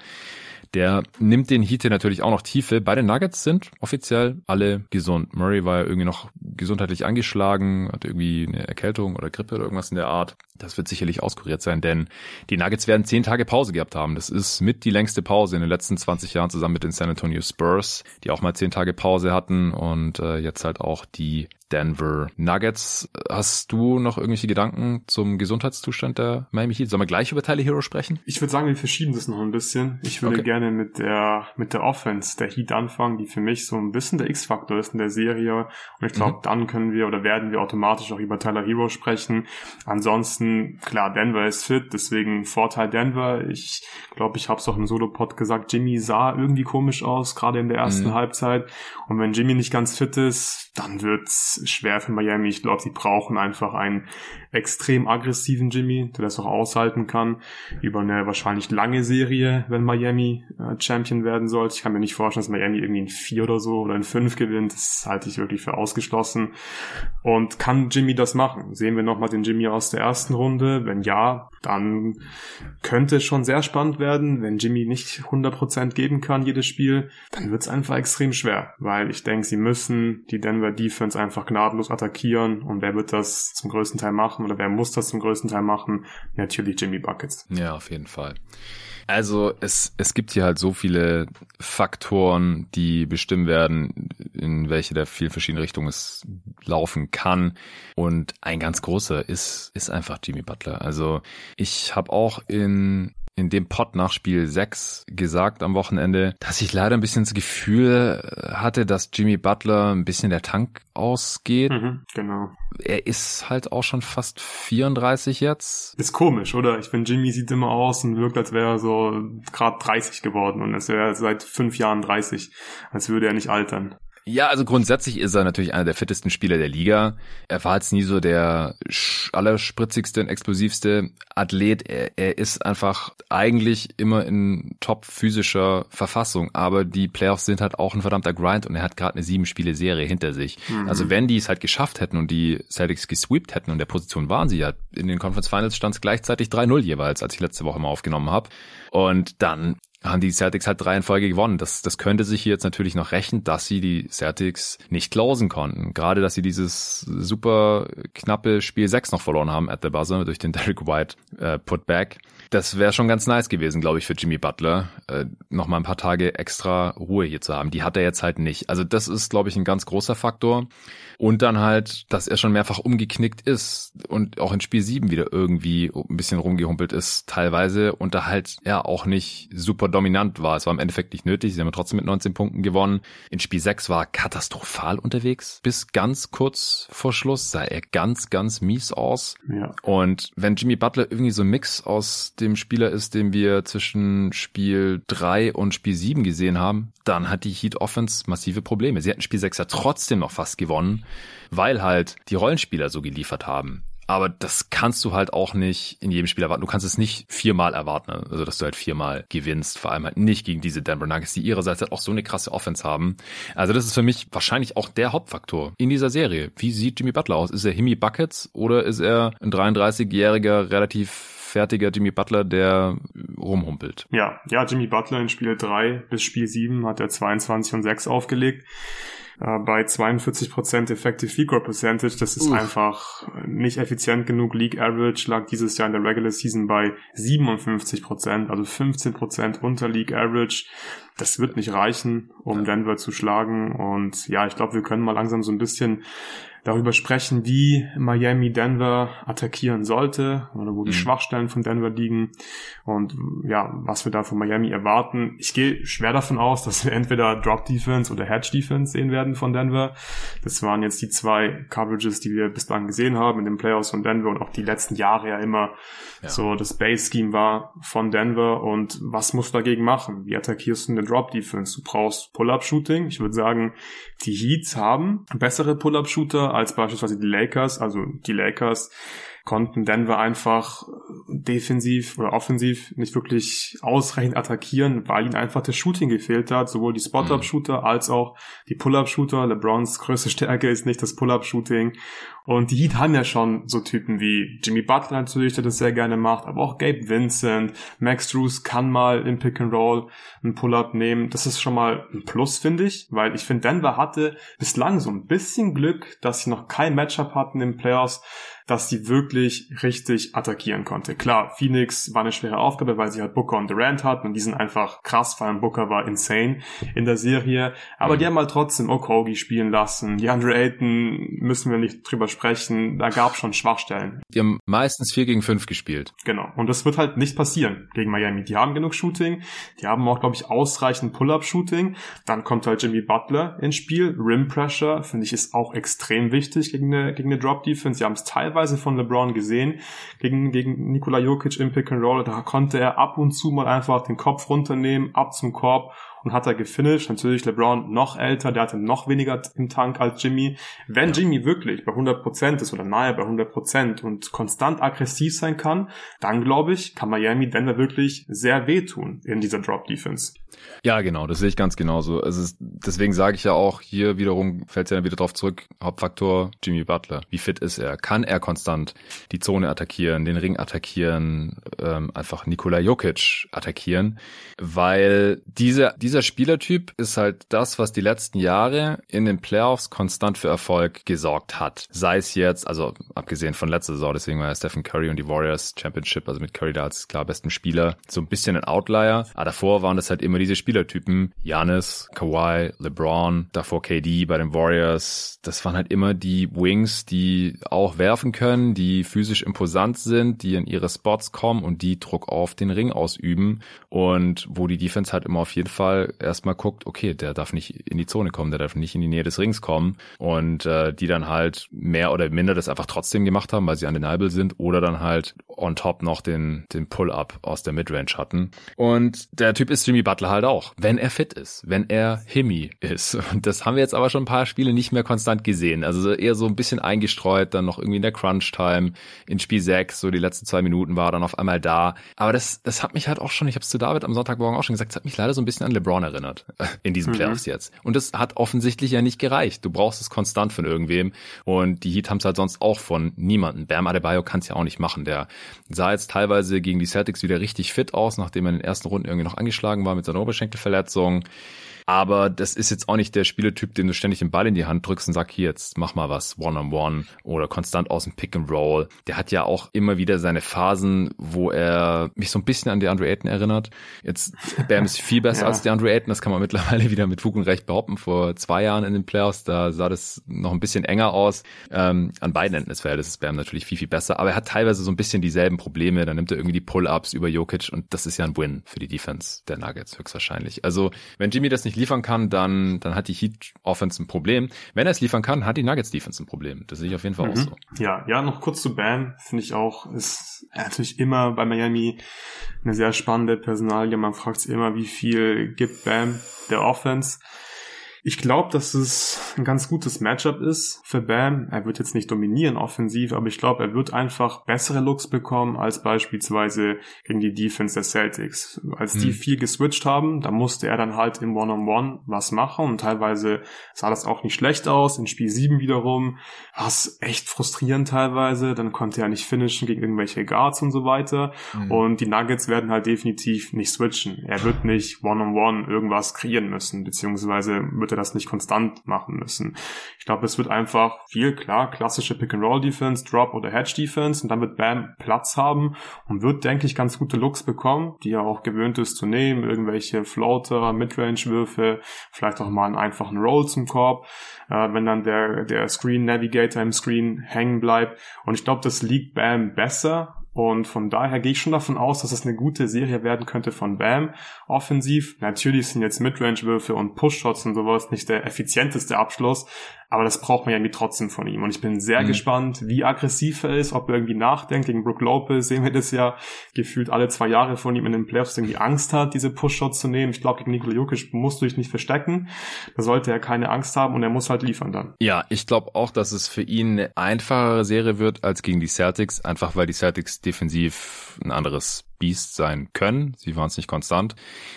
Der nimmt den Heat hier natürlich auch noch Tiefe. Bei den Nuggets sind offiziell alle gesund. Murray war ja irgendwie noch gesundheitlich angeschlagen, hatte irgendwie eine Erkältung oder Grippe oder irgendwas in der Art. Das wird sicherlich auskuriert sein, denn die Nuggets werden 10 Tage Pause gehabt haben. Das ist mit die längste Pause in den letzten 20 Jahren zusammen mit den San Antonio Spurs, die auch mal 10 Tage Pause hatten und jetzt halt auch die Denver Nuggets. Hast du noch irgendwelche Gedanken zum Gesundheitszustand der Miami Heat? Sollen wir gleich über Tyler Hero sprechen? Ich würde sagen, wir verschieben das noch ein bisschen. Ich würde gerne mit der Offense der Heat anfangen, die für mich so ein bisschen der X-Faktor ist in der Serie. Und ich glaube, dann können wir oder werden wir automatisch auch über Tyler Hero sprechen. Ansonsten, klar, Denver ist fit, deswegen Vorteil Denver. Ich glaube, ich habe es auch im Solo-Pod gesagt, Jimmy sah irgendwie komisch aus, gerade in der ersten Halbzeit. Und wenn Jimmy nicht ganz fit ist, dann wird's schwer für Miami. Ich glaube, sie brauchen einfach einen extrem aggressiven Jimmy, der das auch aushalten kann über eine wahrscheinlich lange Serie, wenn Miami Champion werden sollte. Ich kann mir nicht vorstellen, dass Miami irgendwie in 4 oder so oder in 5 gewinnt. Das halte ich wirklich für ausgeschlossen. Und kann Jimmy das machen? Sehen wir nochmal den Jimmy aus der ersten Runde? Wenn ja, dann könnte es schon sehr spannend werden. Wenn Jimmy nicht 100% geben kann, jedes Spiel, dann wird es einfach extrem schwer, weil ich denke, sie müssen die Denver Defense einfach gnadenlos attackieren und wer wird das zum größten Teil machen oder wer muss das zum größten Teil machen? Natürlich Jimmy Buckets. Ja, auf jeden Fall. Also es gibt hier halt so viele Faktoren, die bestimmen werden, in welche der vielen verschiedenen Richtungen es laufen kann. Und ein ganz großer ist einfach Jimmy Butler. Also ich habe auch in dem Pod nach Spiel 6 gesagt am Wochenende, dass ich leider ein bisschen das Gefühl hatte, dass Jimmy Butler ein bisschen der Tank ausgeht. Genau. Er ist halt auch schon fast 34 jetzt. Ist komisch, oder? Ich finde, Jimmy sieht immer aus und wirkt, als wäre er so gerade 30 geworden und als wäre er seit 5 Jahren 30. Als würde er nicht altern. Ja, also grundsätzlich ist er natürlich einer der fittesten Spieler der Liga. Er war jetzt nie so der allerspritzigste und explosivste Athlet. Er ist einfach eigentlich immer in top physischer Verfassung. Aber die Playoffs sind halt auch ein verdammter Grind und er hat gerade eine 7-Spiele-Serie hinter sich. Also wenn die es halt geschafft hätten und die Celtics gesweept hätten und der Position waren sie ja, in den Conference Finals stand es gleichzeitig 3-0 jeweils, als ich letzte Woche mal aufgenommen habe. Und dann haben die Celtics halt 3 in Folge gewonnen. Das könnte sich hier jetzt natürlich noch rächen, dass sie die Celtics nicht closen konnten. Gerade, dass sie dieses super knappe Spiel 6 noch verloren haben at the buzzer durch den Derrick White Putback. Das wäre schon ganz nice gewesen, glaube ich, für Jimmy Butler, noch mal ein paar Tage extra Ruhe hier zu haben. Die hat er jetzt halt nicht. Also das ist, glaube ich, ein ganz großer Faktor. Und dann halt, dass er schon mehrfach umgeknickt ist und auch in Spiel 7 wieder irgendwie ein bisschen rumgehumpelt ist teilweise und da halt auch nicht super dominant war. Es war im Endeffekt nicht nötig. Sie haben trotzdem mit 19 Punkten gewonnen. In Spiel 6 war er katastrophal unterwegs. Bis ganz kurz vor Schluss sah er ganz, ganz mies aus. Ja. Und wenn Jimmy Butler irgendwie so ein Mix aus dem Spieler ist, den wir zwischen Spiel 3 und Spiel 7 gesehen haben, dann hat die Heat Offense massive Probleme. Sie hatten Spiel 6 ja trotzdem noch fast gewonnen, weil halt die Rollenspieler so geliefert haben. Aber das kannst du halt auch nicht in jedem Spiel erwarten. Du kannst es nicht 4-mal erwarten, also dass du halt 4-mal gewinnst. Vor allem halt nicht gegen diese Denver Nuggets, die ihrerseits halt auch so eine krasse Offense haben. Also das ist für mich wahrscheinlich auch der Hauptfaktor in dieser Serie. Wie sieht Jimmy Butler aus? Ist er Himmy Buckets oder ist er ein 33-jähriger, relativ fertiger Jimmy Butler, der rumhumpelt? Ja, Jimmy Butler in Spiel 3 bis Spiel 7 hat er 22 und 6 aufgelegt. Bei 42% Effective Field Goal Percentage, das ist einfach nicht effizient genug. League Average lag dieses Jahr in der Regular Season bei 57%, also 15% unter League Average. Das wird nicht reichen, um Denver zu schlagen. Und ja, ich glaube, wir können mal langsam so ein bisschen darüber sprechen, wie Miami Denver attackieren sollte oder wo die Schwachstellen von Denver liegen und ja, was wir da von Miami erwarten. Ich gehe schwer davon aus, dass wir entweder Drop Defense oder Hedge Defense sehen werden von Denver. Das waren jetzt die 2 Coverages, die wir bislang gesehen haben in den Playoffs von Denver und auch die letzten Jahre ja immer so das Base Scheme war von Denver. Und was musst du dagegen machen? Wie attackierst du eine Drop Defense? Du brauchst Pull-Up Shooting. Ich würde sagen, die Heats haben bessere Pull-Up Shooter als beispielsweise die Lakers. Also die Lakers konnten Denver einfach defensiv oder offensiv nicht wirklich ausreichend attackieren, weil ihnen einfach das Shooting gefehlt hat, sowohl die Spot-Up-Shooter als auch die Pull-Up-Shooter. LeBrons größte Stärke ist nicht das Pull-Up-Shooting. Und die Heat haben ja schon so Typen wie Jimmy Butler natürlich, der das sehr gerne macht, aber auch Gabe Vincent, Max Strus kann mal im Pick-and-Roll einen Pull-Up nehmen. Das ist schon mal ein Plus, finde ich, weil ich finde, Denver hatte bislang so ein bisschen Glück, dass sie noch kein Matchup hatten in den Playoffs, dass sie wirklich richtig attackieren konnte. Klar, Phoenix war eine schwere Aufgabe, weil sie halt Booker und Durant hatten und die sind einfach krass, vor allem Booker war insane in der Serie, aber die haben halt trotzdem Okogie spielen lassen. DeAndre Ayton müssen wir nicht drüber sprechen, da gab es schon Schwachstellen. Die haben meistens 4 gegen 5 gespielt. Genau, und das wird halt nicht passieren gegen Miami. Die haben genug Shooting, die haben auch, glaube ich, ausreichend Pull-Up-Shooting. Dann kommt halt Jimmy Butler ins Spiel. Rim Pressure, finde ich, ist auch extrem wichtig gegen eine Drop-Defense. Sie haben es teilweise von LeBron gesehen, gegen Nikola Jokic im Pick-and-Roll. Da konnte er ab und zu mal einfach den Kopf runternehmen, ab zum Korb und hat er gefinisht. Natürlich LeBron noch älter, der hatte noch weniger im Tank als Jimmy. Wenn Jimmy wirklich bei 100% ist oder nahe bei 100% und konstant aggressiv sein kann, dann glaube ich, kann Miami Denver wirklich sehr wehtun in dieser Drop-Defense. Ja, genau, das sehe ich ganz genauso. Deswegen sage ich ja auch, hier wiederum fällt es ja wieder drauf zurück, Hauptfaktor Jimmy Butler. Wie fit ist er? Kann er konstant die Zone attackieren, den Ring attackieren, einfach Nikola Jokic attackieren? Weil dieser Spielertyp ist halt das, was die letzten Jahre in den Playoffs konstant für Erfolg gesorgt hat. Sei es jetzt, also abgesehen von letzter Saison, deswegen war ja Stephen Curry und die Warriors Championship, also mit Curry da als klar besten Spieler, so ein bisschen ein Outlier. Aber davor waren das halt immer diese Spielertypen, Giannis, Kawhi, LeBron, davor KD bei den Warriors. Das waren halt immer die Wings, die auch werfen können, die physisch imposant sind, die in ihre Spots kommen und die Druck auf den Ring ausüben und wo die Defense halt immer auf jeden Fall erstmal guckt, okay, der darf nicht in die Zone kommen, der darf nicht in die Nähe des Rings kommen und die dann halt mehr oder minder das einfach trotzdem gemacht haben, weil sie undeniable sind oder dann halt on top noch den Pull-Up aus der Midrange hatten. Und der Typ ist Jimmy Butler halt auch, wenn er fit ist, wenn er Himmy ist. Und das haben wir jetzt aber schon ein paar Spiele nicht mehr konstant gesehen. Also eher so ein bisschen eingestreut, dann noch irgendwie in der Crunch-Time, in Spiel 6, so die letzten 2 Minuten war er dann auf einmal da. Aber das hat mich halt auch schon, ich habe es zu David am Sonntagmorgen auch schon gesagt, das hat mich leider so ein bisschen an LeBron LeBron erinnert in diesen Playoffs jetzt. Und das hat offensichtlich ja nicht gereicht. Du brauchst es konstant von irgendwem und die Heat haben es halt sonst auch von niemandem. Bam Adebayo kann es ja auch nicht machen. Der sah jetzt teilweise gegen die Celtics wieder richtig fit aus, nachdem er in den ersten Runden irgendwie noch angeschlagen war mit seiner Oberschenkelverletzung. Aber das ist jetzt auch nicht der Spielertyp, dem du ständig den Ball in die Hand drückst und sagst, hier, jetzt mach mal was, One-on-One oder konstant aus dem Pick-and-Roll. Der hat ja auch immer wieder seine Phasen, wo er mich so ein bisschen an DeAndre Ayton erinnert. Jetzt, Bam ist viel besser als DeAndre Ayton, das kann man mittlerweile wieder mit Fug und Recht behaupten. Vor 2 Jahren in den Playoffs, da sah das noch ein bisschen enger aus. An beiden Enden des Feldes ist Bam natürlich viel, viel besser, aber er hat teilweise so ein bisschen dieselben Probleme. Dann nimmt er irgendwie die Pull-Ups über Jokic und das ist ja ein Win für die Defense der Nuggets höchstwahrscheinlich. Also, wenn Jimmy das nicht liefern kann, dann hat die Heat Offense ein Problem. Wenn er es liefern kann, hat die Nuggets Defense ein Problem. Das sehe ich auf jeden Fall auch so. Ja, noch kurz zu Bam, finde ich auch, ist natürlich immer bei Miami eine sehr spannende Personalie. Man fragt sich immer, wie viel gibt Bam der Offense. Ich glaube, dass es ein ganz gutes Matchup ist für Bam. Er wird jetzt nicht dominieren offensiv, aber ich glaube, er wird einfach bessere Looks bekommen als beispielsweise gegen die Defense der Celtics. Als die viel geswitcht haben, da musste er dann halt im One-on-One was machen und teilweise sah das auch nicht schlecht aus. In Spiel 7 wiederum war es echt frustrierend teilweise. Dann konnte er nicht finishen gegen irgendwelche Guards und so weiter. Und die Nuggets werden halt definitiv nicht switchen. Er wird nicht One-on-One irgendwas kreieren müssen, beziehungsweise wird er das nicht konstant machen müssen. Ich glaube, es wird einfach viel, klar, klassische Pick-and-Roll-Defense, Drop- oder Hedge-Defense und dann wird Bam Platz haben und wird, denke ich, ganz gute Looks bekommen, die er auch gewöhnt ist zu nehmen, irgendwelche Floater, Midrange-Würfe, vielleicht auch mal einen einfachen Roll zum Korb, wenn dann der Screen-Navigator im Screen hängen bleibt und ich glaube, das liegt Bam besser. Und von daher gehe ich schon davon aus, dass es eine gute Serie werden könnte von Bam. Offensiv, natürlich sind jetzt Midrange-Würfe und Push-Shots und sowas nicht der effizienteste Abschluss, aber das braucht man ja irgendwie trotzdem von ihm. Und ich bin sehr gespannt, wie aggressiv er ist, ob er irgendwie nachdenkt. Gegen Brook Lopez sehen wir das ja gefühlt alle 2 Jahre von ihm in den Playoffs, irgendwie Angst hat, diese Push-Shots zu nehmen. Ich glaube, gegen Nikola Jokic musst du dich nicht verstecken. Da sollte er keine Angst haben und er muss halt liefern dann. Ja, ich glaube auch, dass es für ihn eine einfachere Serie wird als gegen die Celtics, einfach weil die Celtics defensiv ein anderes Biest sein können. Sie waren es nicht konstant,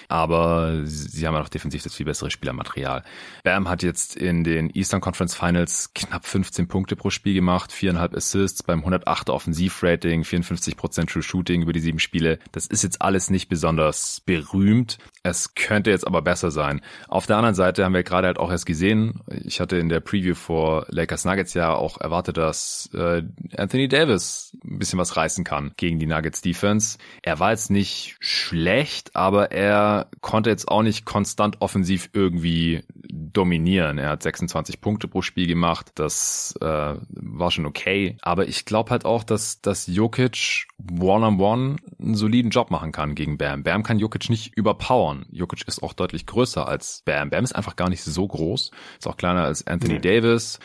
aber sie haben ja noch defensiv das viel bessere Spielermaterial. Bam hat jetzt in den Eastern Conference Finals knapp 15 Punkte pro Spiel gemacht, 4,5 Assists beim 108er Offensivrating, 54% True Shooting über die 7 Spiele. Das ist jetzt alles nicht besonders berühmt. Es könnte jetzt aber besser sein. Auf der anderen Seite haben wir gerade halt auch erst gesehen, ich hatte in der Preview vor Lakers Nuggets ja auch erwartet, dass Anthony Davis ein bisschen was reißen kann gegen die Nuggets Defense. Er war jetzt nicht schlecht, aber er konnte jetzt auch nicht konstant offensiv irgendwie dominieren. Er hat 26 Punkte pro Spiel gemacht. Das war schon okay. Aber ich glaube halt auch, dass Jokic One-on-One einen soliden Job machen kann gegen Bam. Bam kann Jokic nicht überpowern. Jokic ist auch deutlich größer als Bam. Bam ist einfach gar nicht so groß. Ist auch kleiner als Anthony Davis.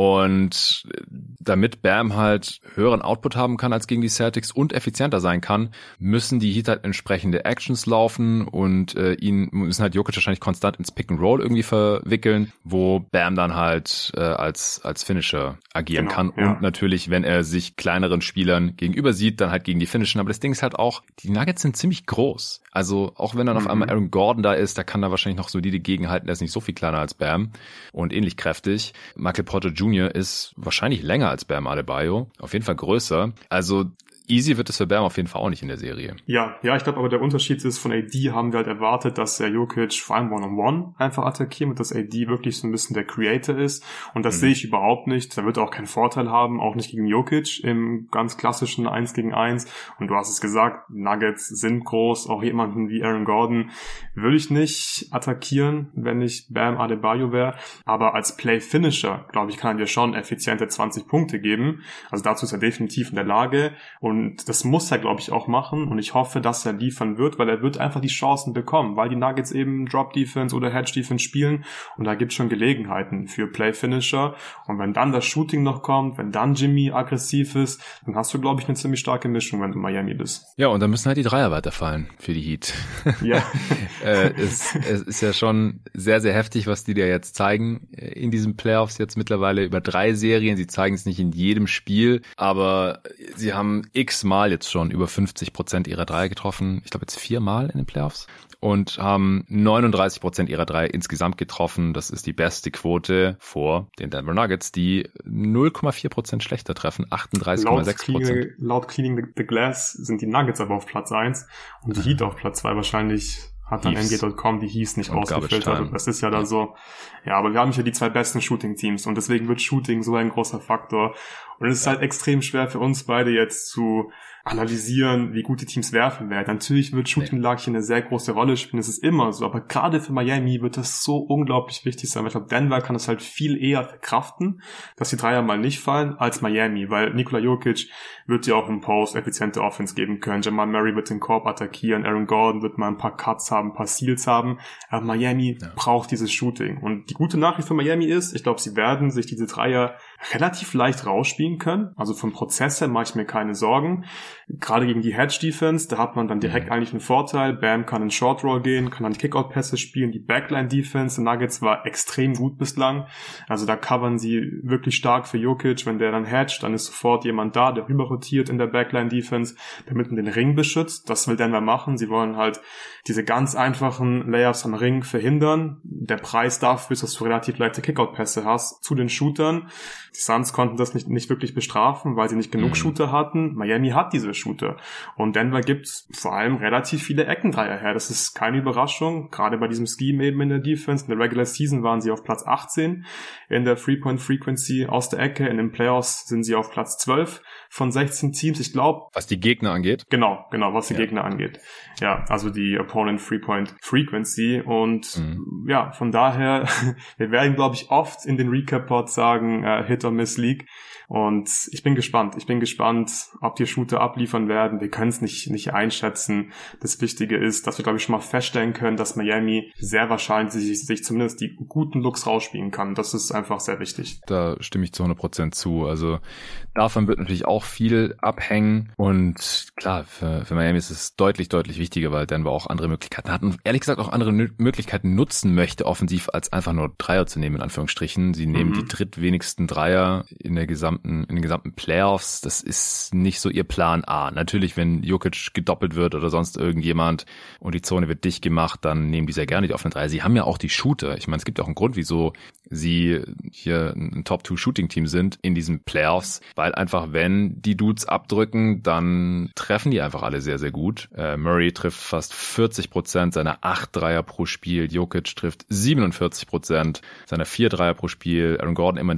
Und damit Bam halt höheren Output haben kann als gegen die Celtics und effizienter sein kann, müssen die Heat halt entsprechende Actions laufen und müssen halt Jokic wahrscheinlich konstant ins Pick-and-Roll irgendwie verwickeln, wo Bam dann halt als Finisher agieren kann. Und natürlich, wenn er sich kleineren Spielern gegenüber sieht, dann halt gegen die Finishen. Aber das Ding ist halt auch, die Nuggets sind ziemlich groß. Also auch wenn dann auf einmal Aaron Gordon da ist, da kann da wahrscheinlich noch solide gegenhalten. Der ist nicht so viel kleiner als Bam und ähnlich kräftig. Michael Porter Jr. ist wahrscheinlich länger als Bam Adebayo. Auf jeden Fall größer. Also easy wird es für Bam auf jeden Fall auch nicht in der Serie. Ja, ich glaube aber der Unterschied ist, von AD haben wir halt erwartet, dass der Jokic vor allem One-on-One einfach attackiert und dass AD wirklich so ein bisschen der Creator ist und das sehe ich überhaupt nicht. Da wird er auch keinen Vorteil haben, auch nicht gegen Jokic im ganz klassischen 1 gegen 1 und du hast es gesagt, Nuggets sind groß, auch jemanden wie Aaron Gordon würde ich nicht attackieren, wenn ich Bam Adebayo wäre, aber als Play-Finisher, glaube ich, kann er dir schon effiziente 20 Punkte geben, also dazu ist er definitiv in der Lage und das muss er, glaube ich, auch machen. Und ich hoffe, dass er liefern wird, weil er wird einfach die Chancen bekommen, weil die Nuggets eben Drop-Defense oder Hedge-Defense spielen. Und da gibt es schon Gelegenheiten für Play-Finisher. Und wenn dann das Shooting noch kommt, wenn dann Jimmy aggressiv ist, dann hast du, glaube ich, eine ziemlich starke Mischung, wenn du Miami bist. Ja, und dann müssen halt die Dreier weiterfallen für die Heat. Ja. Es ist ja schon sehr, sehr heftig, was die da jetzt zeigen in diesen Playoffs jetzt mittlerweile über 3 Serien. Sie zeigen es nicht in jedem Spiel, aber sie haben x-mal jetzt schon über 50% ihrer Dreier getroffen. Ich glaube jetzt 4-mal in den Playoffs. Und haben 39% ihrer Dreier insgesamt getroffen. Das ist die beste Quote vor den Denver Nuggets, die 0,4% schlechter treffen, 38,6%. Laut Cleaning the Glass sind die Nuggets aber auf Platz 1 und die Heat auf Platz 2. Wahrscheinlich hat dann NBA.com die Heat nicht ausgefiltert. Das ist ja da so. Ja, aber wir haben hier die 2 besten Shooting-Teams und deswegen wird Shooting so ein großer Faktor. Und es ist halt extrem schwer für uns beide jetzt zu analysieren, wie gut die Teams werfen werden. Natürlich wird Shooting Luck hier eine sehr große Rolle spielen, das ist immer so, aber gerade für Miami wird das so unglaublich wichtig sein, weil ich glaube, Denver kann es halt viel eher verkraften, dass die Dreier mal nicht fallen, als Miami, weil Nikola Jokic wird ja auch im Post effiziente Offense geben können, Jamal Murray wird den Korb attackieren, Aaron Gordon wird mal ein paar Cuts haben, ein paar Steals haben, aber Miami braucht dieses Shooting. Und die gute Nachricht für Miami ist, ich glaube, sie werden sich diese Dreier relativ leicht rausspielen können, also vom Prozess her mache ich mir keine Sorgen. Gerade gegen die Hedge-Defense, da hat man dann direkt eigentlich einen Vorteil. Bam kann in Short-Roll gehen, kann dann Kick-Out-Pässe spielen. Die Backline-Defense der Nuggets war extrem gut bislang. Also da covern sie wirklich stark für Jokic. Wenn der dann hedgt, dann ist sofort jemand da, der rüber rotiert in der Backline-Defense, damit man den Ring beschützt. Das will Denver machen. Sie wollen halt diese ganz einfachen Layups am Ring verhindern. Der Preis dafür ist, dass du relativ leichte Kick-Out-Pässe hast zu den Shootern. Die Suns konnten das nicht wirklich bestrafen, weil sie nicht genug Shooter hatten. Miami hat diese Shooter. Und Denver gibt vor allem relativ viele Eckendreier her. Das ist keine Überraschung. Gerade bei diesem Scheme eben in der Defense. In der Regular Season waren sie auf Platz 18 in der Three-Point-Frequency aus der Ecke. In den Playoffs sind sie auf Platz 12 von 16 Teams. Ich glaube... Was die Gegner angeht? Genau, was die Gegner angeht. Ja, also die Opponent Three-Point-Frequency. Und ja, von daher, wir werden, glaube ich, oft in den Recap-Pods sagen, Hit or Miss League. Und ich bin gespannt, ob die Shooter abliefern werden. Wir können es nicht einschätzen. Das Wichtige ist, dass wir, glaube ich, schon mal feststellen können, dass Miami sehr wahrscheinlich sich zumindest die guten Looks rausspielen kann. Das ist einfach sehr wichtig. Da stimme ich zu 100% zu. Also davon wird natürlich auch viel abhängen. Und klar, für Miami ist es deutlich wichtiger, weil Denver auch andere Möglichkeiten hat und ehrlich gesagt auch andere Möglichkeiten nutzen möchte, offensiv, als einfach nur Dreier zu nehmen, in Anführungsstrichen. Sie nehmen die drittwenigsten Dreier in den gesamten Playoffs. Das ist nicht so ihr Plan A. Natürlich, wenn Jokic gedoppelt wird oder sonst irgendjemand und die Zone wird dicht gemacht, dann nehmen die sehr gerne die offenen Dreier. Sie haben ja auch die Shooter. Ich meine, es gibt auch einen Grund, wieso sie hier ein Top-2-Shooting-Team sind in diesen Playoffs, weil einfach, wenn die Dudes abdrücken, dann treffen die einfach alle sehr, sehr gut. Murray trifft fast 40% seiner 8 Dreier pro Spiel. Jokic trifft 47% seiner 4 Dreier pro Spiel. Aaron Gordon immerhin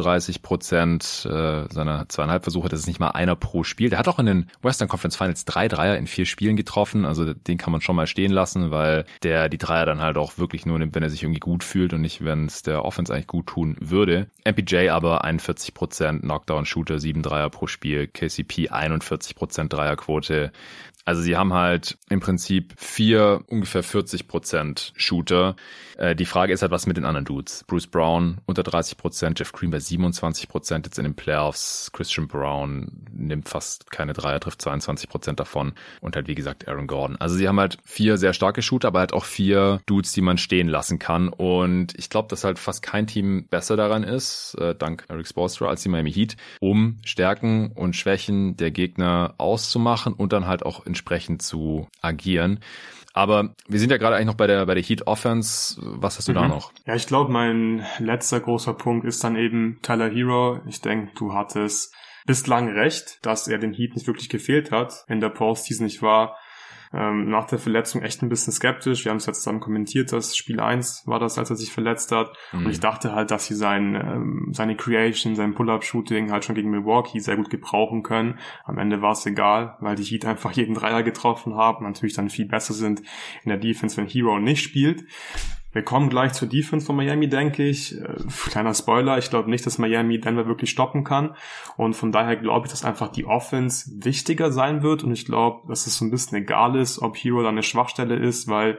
35% seiner 2,5 Versuche. Das ist nicht mal einer pro Spiel. Der hat auch in den Western Conference Finals 3 Dreier in 4 Spielen getroffen. Also den kann man schon mal stehen lassen, weil der die Dreier dann halt auch wirklich nur nimmt, wenn er sich irgendwie gut fühlt und nicht, wenn es der Offense eigentlich gut tun würde. MPJ aber 41% Knockdown-Shooter, 7 Dreier pro Spiel. KCP 41% Dreierquote. Also sie haben halt im Prinzip 4 ungefähr 40% Shooter. Die Frage ist halt, was mit den anderen Dudes? Bruce Brown unter 30%, Jeff Green bei 27% jetzt in den Playoffs. Christian Brown nimmt fast keine Dreier, trifft 22% davon. Und halt wie gesagt Aaron Gordon. Also sie haben halt 4 sehr starke Shooter, aber halt auch 4 Dudes, die man stehen lassen kann. Und ich glaube, dass halt fast kein Team besser daran ist, dank Eric Spoelstra, als die Miami Heat, um Stärken und Schwächen der Gegner auszumachen und dann halt auch entsprechend zu agieren. Aber wir sind ja gerade eigentlich noch bei der Heat Offense. Was hast du da noch? Ja, ich glaube, mein letzter großer Punkt ist dann eben Tyler Hero. Ich denke, du hattest bislang recht, dass er den Heat nicht wirklich gefehlt hat in der Postseason. Ich war nach der Verletzung echt ein bisschen skeptisch. Wir haben es jetzt dann kommentiert, dass Spiel 1 war das, als er sich verletzt hat. Und ich dachte halt, dass sie seine Creation, sein Pull-Up-Shooting halt schon gegen Milwaukee sehr gut gebrauchen können. Am Ende war es egal, weil die Heat einfach jeden Dreier getroffen haben, natürlich dann viel besser sind in der Defense, wenn Hero nicht spielt. Wir kommen gleich zur Defense von Miami, denke ich. Kleiner Spoiler, ich glaube nicht, dass Miami Denver wirklich stoppen kann. Und von daher glaube ich, dass einfach die Offense wichtiger sein wird. Und ich glaube, dass es so ein bisschen egal ist, ob Hero dann eine Schwachstelle ist, weil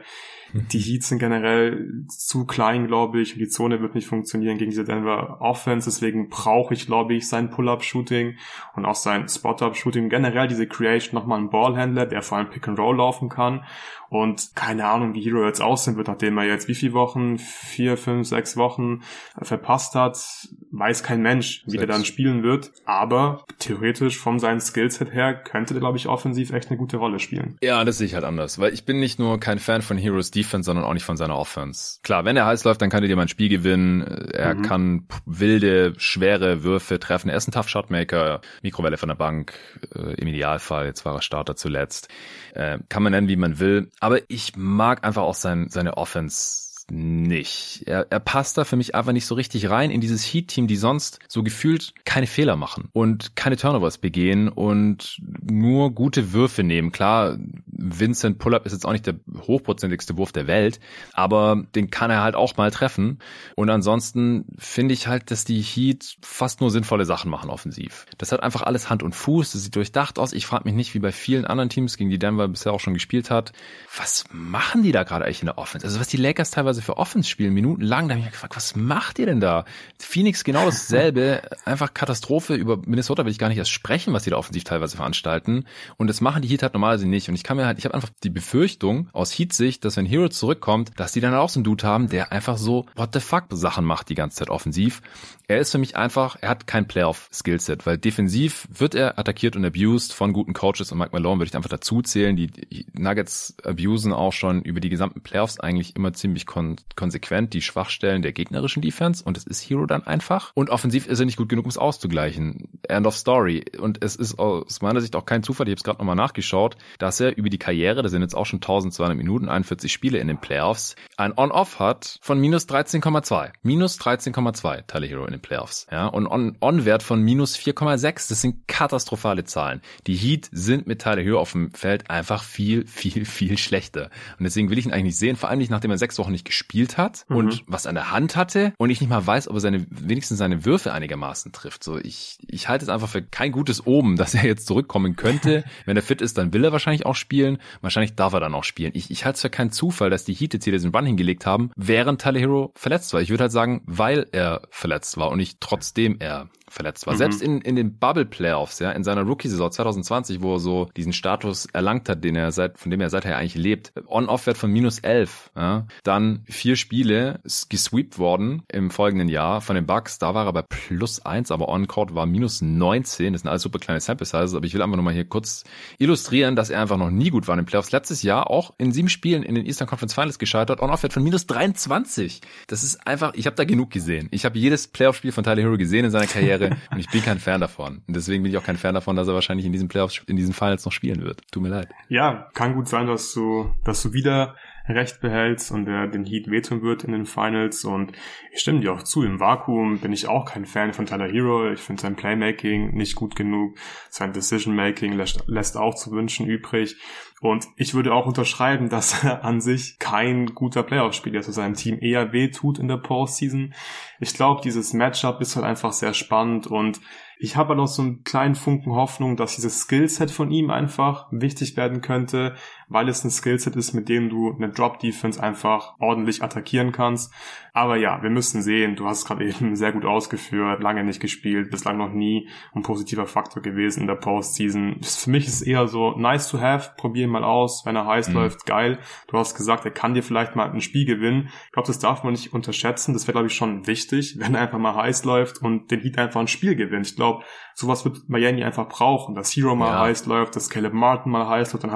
Die Heats sind generell zu klein, glaube ich, und die Zone wird nicht funktionieren gegen diese Denver Offense, deswegen brauche ich, glaube ich, sein Pull-Up-Shooting und auch sein Spot-Up-Shooting, generell diese Creation, nochmal einen Ballhändler, der vor allem Pick-and-Roll laufen kann und keine Ahnung, wie Hero jetzt aussehen wird, nachdem er jetzt wie viele Wochen, 4, 5, 6 Wochen verpasst hat, weiß kein Mensch, wie der dann spielen wird, aber theoretisch von seinem Skillset her könnte der, glaube ich, offensiv echt eine gute Rolle spielen. Ja, das sehe ich halt anders, weil ich bin nicht nur kein Fan von Heroes Defense, sondern auch nicht von seiner Offense. Klar, wenn er heiß läuft, dann kann er dir mal ein Spiel gewinnen, er kann wilde, schwere Würfe treffen, er ist ein Tough Shotmaker, Mikrowelle von der Bank, im Idealfall, jetzt war er Starter zuletzt, kann man nennen, wie man will, aber ich mag einfach auch seine Offense nicht. Er passt da für mich einfach nicht so richtig rein in dieses Heat-Team, die sonst so gefühlt keine Fehler machen und keine Turnovers begehen und nur gute Würfe nehmen. Klar, Vincent Pull-Up ist jetzt auch nicht der hochprozentigste Wurf der Welt, aber den kann er halt auch mal treffen. Und ansonsten finde ich halt, dass die Heat fast nur sinnvolle Sachen machen offensiv. Das hat einfach alles Hand und Fuß, das sieht durchdacht aus. Ich frage mich nicht, wie bei vielen anderen Teams, gegen die Denver bisher auch schon gespielt hat, was machen die da gerade eigentlich in der Offense? Also was die Lakers teilweise für Offense spielen, minutenlang, da habe ich mich gefragt, was macht ihr denn da? Phoenix genau dasselbe, einfach Katastrophe. Über Minnesota will ich gar nicht erst sprechen, was die da offensiv teilweise veranstalten. Und das machen die Heat halt normalerweise nicht. Und ich habe einfach die Befürchtung aus Heat-Sicht, dass wenn Hero zurückkommt, dass die dann auch so einen Dude haben, der einfach so what the fuck Sachen macht die ganze Zeit offensiv. Er ist für mich einfach, er hat kein Playoff-Skillset, weil defensiv wird er attackiert und abused von guten Coaches und Mike Malone würde ich einfach dazu zählen. Die Nuggets abusen auch schon über die gesamten Playoffs eigentlich immer ziemlich konsequent die Schwachstellen der gegnerischen Defense und es ist Hero dann einfach. Und offensiv ist er nicht gut genug, um es auszugleichen. End of story. Und es ist aus meiner Sicht auch kein Zufall, ich habe es gerade nochmal nachgeschaut, dass er über die Karriere, das sind jetzt auch schon 1200 Minuten, 41 Spiele in den Playoffs, ein On-Off hat von minus 13,2. Minus 13,2 Tyler Hero in den Playoffs. Ja, und On-Wert von minus 4,6. Das sind katastrophale Zahlen. Die Heat sind mit Tyler Hero auf dem Feld einfach viel, viel, viel schlechter. Und deswegen will ich ihn eigentlich nicht sehen, vor allem nicht, nachdem er 6 Wochen nicht gespielt hat und was an der Hand hatte und ich nicht mal weiß, ob er wenigstens seine Würfe einigermaßen trifft. So, ich halte es einfach für kein gutes Omen, dass er jetzt zurückkommen könnte. Wenn er fit ist, dann will er wahrscheinlich auch spielen. Wahrscheinlich darf er dann auch spielen. Ich halte es für keinen Zufall, dass die Heat jetzt hier diesen Run hingelegt haben, während Tyler Hero verletzt war. Ich würde halt sagen, weil er verletzt war und nicht trotzdem er verletzt war. Selbst in den Bubble Playoffs, ja, in seiner Rookie-Saison 2020, wo er so diesen Status erlangt hat, von dem er seither eigentlich lebt, On-Off-Wert von minus 11, ja, dann 4 Spiele gesweept worden im folgenden Jahr von den Bucks, da war er bei plus 1, aber On-Court war minus 19, das sind alles super kleine Sample Sizes, aber ich will einfach nur mal hier kurz illustrieren, dass er einfach noch nie gut war in den Playoffs. Letztes Jahr auch in 7 Spielen in den Eastern Conference Finals gescheitert, On-Off-Wert von minus 23. Das ist einfach, ich habe da genug gesehen. Ich habe jedes Playoff-Spiel von Tyler Hero gesehen in seiner Karriere und ich bin kein Fan davon. Und deswegen bin ich auch kein Fan davon, dass er wahrscheinlich in diesen Playoffs, in diesen Finals noch spielen wird. Tut mir leid. Ja, kann gut sein, dass du wieder Recht behältst und der den Heat wehtun wird in den Finals und ich stimme dir auch zu, im Vakuum bin ich auch kein Fan von Tyler Hero, ich finde sein Playmaking nicht gut genug, sein Decision-Making lässt auch zu wünschen übrig und ich würde auch unterschreiben, dass er an sich kein guter Playoff-Spieler ist, dass seinem Team eher wehtut in der Postseason. Ich glaube, dieses Matchup ist halt einfach sehr spannend und ich habe halt auch so einen kleinen Funken Hoffnung, dass dieses Skillset von ihm einfach wichtig werden könnte, weil es ein Skillset ist, mit dem du eine Drop-Defense einfach ordentlich attackieren kannst. Aber ja, wir müssen sehen, du hast es gerade eben sehr gut ausgeführt, lange nicht gespielt, bislang noch nie ein positiver Faktor gewesen in der Postseason. Für mich ist es eher so nice to have, probier ihn mal aus, wenn er heiß läuft, geil. Du hast gesagt, er kann dir vielleicht mal ein Spiel gewinnen. Ich glaube, das darf man nicht unterschätzen, das wäre, glaube ich, schon wichtig, wenn er einfach mal heiß läuft und den Heat einfach ein Spiel gewinnt. Ich glaube, sowas wird Miami einfach brauchen, dass Hero mal heiß läuft, dass Caleb Martin mal heiß läuft, dann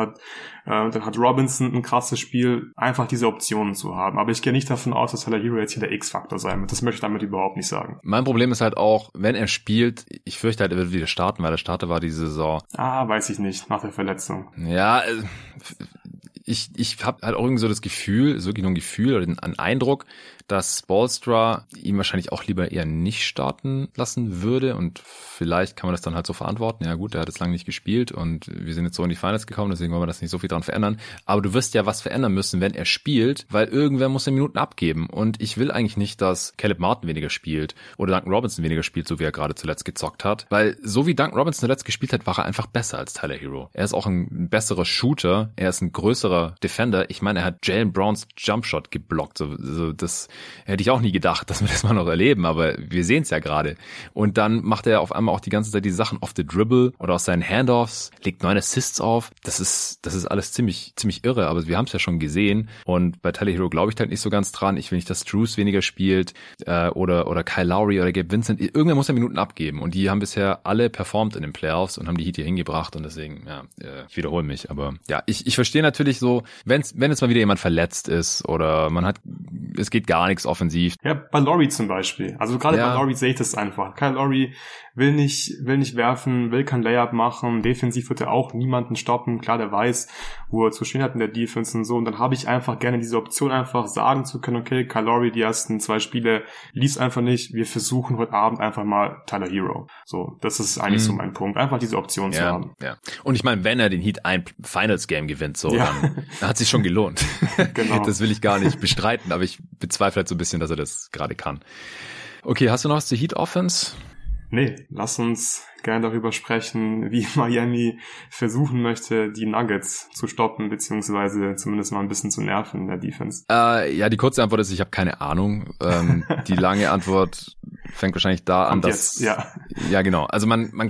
hat Robinson ein krasses Spiel, einfach diese Optionen zu haben. Aber ich gehe nicht davon aus, dass Tyler Hero jetzt hier der X-Faktor sein wird. Das möchte ich damit überhaupt nicht sagen. Mein Problem ist halt auch, wenn er spielt, ich fürchte halt, er wird wieder starten, weil der Starter war diese Saison. Weiß ich nicht, nach der Verletzung. Ja, ich habe halt auch irgendwie so das Gefühl, ist wirklich nur ein Gefühl oder einen Eindruck, dass Spoelstra ihm wahrscheinlich auch lieber eher nicht starten lassen würde und vielleicht kann man das dann halt so verantworten. Ja gut, er hat jetzt lange nicht gespielt und wir sind jetzt so in die Finals gekommen, deswegen wollen wir das nicht so viel dran verändern. Aber du wirst ja was verändern müssen, wenn er spielt, weil irgendwer muss ja Minuten abgeben und ich will eigentlich nicht, dass Caleb Martin weniger spielt oder Duncan Robinson weniger spielt, so wie er gerade zuletzt gezockt hat, weil so wie Duncan Robinson zuletzt gespielt hat, war er einfach besser als Tyler Hero. Er ist auch ein besserer Shooter, er ist ein größerer irrer Defender. Ich meine, er hat Jaylen Browns Jumpshot geblockt. So, das hätte ich auch nie gedacht, dass wir das mal noch erleben, aber wir sehen es ja gerade. Und dann macht er auf einmal auch die ganze Zeit die Sachen off the dribble oder aus seinen Handoffs, legt 9 Assists auf. Das ist alles ziemlich irre, aber wir haben es ja schon gesehen. Und bei Tyler Hero glaube ich halt nicht so ganz dran. Ich will nicht, dass Strus weniger spielt oder Kyle Lowry oder Gabe Vincent. Irgendwer muss ja Minuten abgeben. Und die haben bisher alle performt in den Playoffs und haben die Heat hier hingebracht. Und deswegen, ich wiederhole mich. Aber ja, ich verstehe natürlich so, wenn jetzt mal wieder jemand verletzt ist oder es geht gar nichts offensiv. Ja, bei Lowry zum Beispiel. Also gerade bei Lowry sehe ich das einfach. Kyle Lowry will nicht werfen, will kein Layup machen. Defensiv wird er auch niemanden stoppen. Klar, der weiß, wo er zu stehen hat in der Defense und so. Und dann habe ich einfach gerne diese Option, einfach sagen zu können, okay, Kyle Lowry, die ersten 2 Spiele lief's einfach nicht. Wir versuchen heute Abend einfach mal Tyler Hero. So, das ist eigentlich so mein Punkt. Einfach diese Option zu haben. Ja. Und ich meine, wenn er den Heat ein Finals-Game gewinnt, so, dann hat sich schon gelohnt. Genau. Das will ich gar nicht bestreiten, aber ich bezweifle halt so ein bisschen, dass er das gerade kann. Okay, hast du noch was zur Heat-Offense? Nee, lass uns gerne darüber sprechen, wie Miami versuchen möchte, die Nuggets zu stoppen, beziehungsweise zumindest mal ein bisschen zu nerven in der Defense. Ja, die kurze Antwort ist, ich habe keine Ahnung. Die lange Antwort fängt wahrscheinlich da an, dass... Ja, genau. Also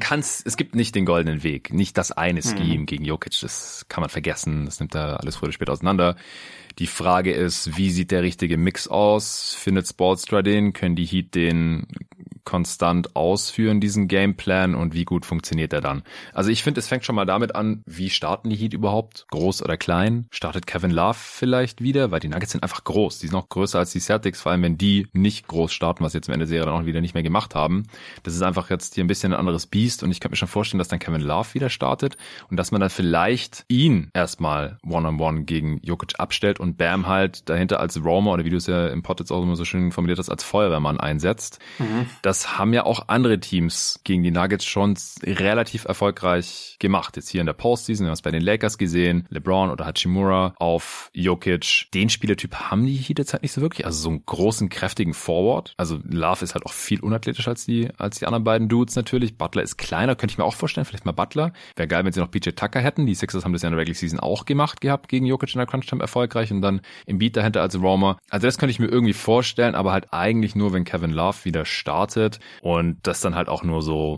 es gibt nicht den goldenen Weg, nicht das eine Scheme gegen Jokic, das kann man vergessen, das nimmt da alles früher oder später auseinander. Die Frage ist, wie sieht der richtige Mix aus? Findet Spoelstra den? Können die Heat den konstant ausführen, diesen Gameplan, und wie gut funktioniert er dann? Also ich finde, es fängt schon mal damit an, wie starten die Heat überhaupt? Groß oder klein? Startet Kevin Love vielleicht wieder? Weil die Nuggets sind einfach groß. Die sind noch größer als die Celtics, vor allem wenn die nicht groß starten, was jetzt am Ende der Serie dann auch wieder nicht mehr gemacht haben. Das ist einfach jetzt hier ein bisschen ein anderes Biest, und ich könnte mir schon vorstellen, dass dann Kevin Love wieder startet und dass man dann vielleicht ihn erstmal One-on-One gegen Jokic abstellt und Bam halt dahinter als Roamer, oder wie du es ja im Pod jetzt auch immer so schön formuliert hast, als Feuerwehrmann einsetzt. Das haben ja auch andere Teams gegen die Nuggets schon relativ erfolgreich gemacht. Jetzt hier in der Postseason, wir haben es bei den Lakers gesehen, LeBron oder Hachimura auf Jokic. Den Spielertyp haben die Heat jetzt halt nicht so wirklich. Also so einen großen, kräftigen Forward. Also Love ist halt auch viel unathletischer als die anderen beiden Dudes natürlich. Butler ist kleiner, könnte ich mir auch vorstellen. Vielleicht mal Butler. Wäre geil, wenn sie noch PJ Tucker hätten. Die Sixers haben das ja in der Regular Season auch gemacht gehabt gegen Jokic in der Crunch Time erfolgreich, und dann Embiid dahinter als Roamer. Also das könnte ich mir irgendwie vorstellen, aber halt eigentlich nur, wenn Kevin Love wieder startet, und das dann halt auch nur so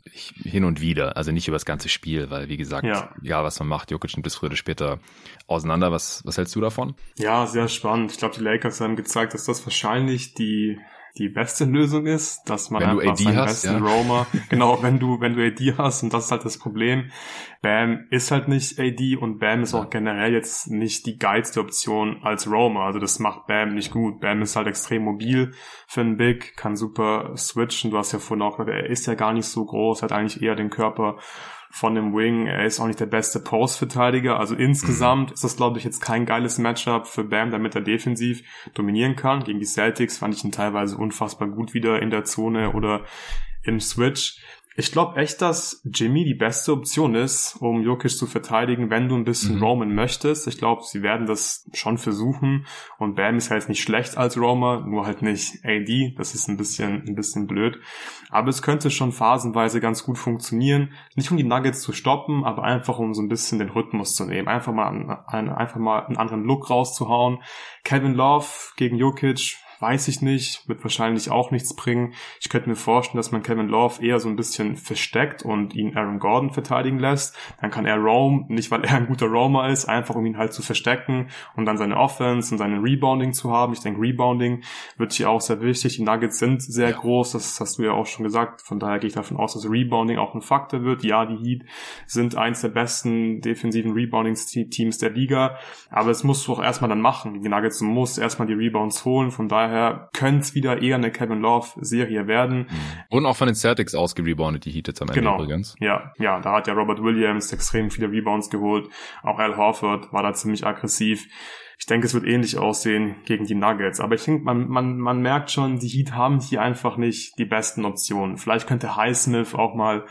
hin und wieder, also nicht über das ganze Spiel, weil wie gesagt, egal was man macht, Jokic nimmt bis früher oder später auseinander. Was hältst du davon? Ja, sehr spannend. Ich glaube, die Lakers haben gezeigt, dass das wahrscheinlich die beste Lösung ist, dass man wenn einfach seinen besten Roamer, genau, wenn du AD hast, und das ist halt das Problem. Bam ist halt nicht AD, und Bam ist auch generell jetzt nicht die geilste Option als Roamer, also das macht Bam nicht gut. Bam ist halt extrem mobil für einen Big, kann super switchen, du hast ja vorhin auch gesagt, er ist ja gar nicht so groß, hat eigentlich eher den Körper von dem Wing. Er ist auch nicht der beste Post-Verteidiger. Also insgesamt ist das, glaube ich, jetzt kein geiles Matchup für Bam, damit er defensiv dominieren kann. Gegen die Celtics fand ich ihn teilweise unfassbar gut wieder in der Zone oder im Switch. Ich glaube echt, dass Jimmy die beste Option ist, um Jokic zu verteidigen, wenn du ein bisschen roamen möchtest. Ich glaube, sie werden das schon versuchen, und Bam ist halt nicht schlecht als Roamer, nur halt nicht AD. Das ist ein bisschen blöd. Aber es könnte schon phasenweise ganz gut funktionieren. Nicht um die Nuggets zu stoppen, aber einfach um so ein bisschen den Rhythmus zu nehmen. Einfach mal einen anderen Look rauszuhauen. Kevin Love gegen Jokic, weiß ich nicht, wird wahrscheinlich auch nichts bringen. Ich könnte mir vorstellen, dass man Kevin Love eher so ein bisschen versteckt und ihn Aaron Gordon verteidigen lässt. Dann kann er roam, nicht weil er ein guter Roamer ist, einfach um ihn halt zu verstecken und dann seine Offense und seine Rebounding zu haben. Ich denke, Rebounding wird hier auch sehr wichtig. Die Nuggets sind sehr groß, das hast du ja auch schon gesagt. Von daher gehe ich davon aus, dass Rebounding auch ein Faktor wird. Ja, die Heat sind eins der besten defensiven Rebounding-Teams der Liga, aber das musst du auch erstmal dann machen. Die Nuggets, du musst erstmal die Rebounds holen, von daher könnte es wieder eher eine Kevin Love-Serie werden. Und auch von den Celtics ausgereboundet, die Heat jetzt am Ende übrigens. Ja, da hat ja Robert Williams extrem viele Rebounds geholt. Auch Al Horford war da ziemlich aggressiv. Ich denke, es wird ähnlich aussehen gegen die Nuggets. Aber ich denke, man merkt schon, die Heat haben hier einfach nicht die besten Optionen. Vielleicht könnte Highsmith auch mal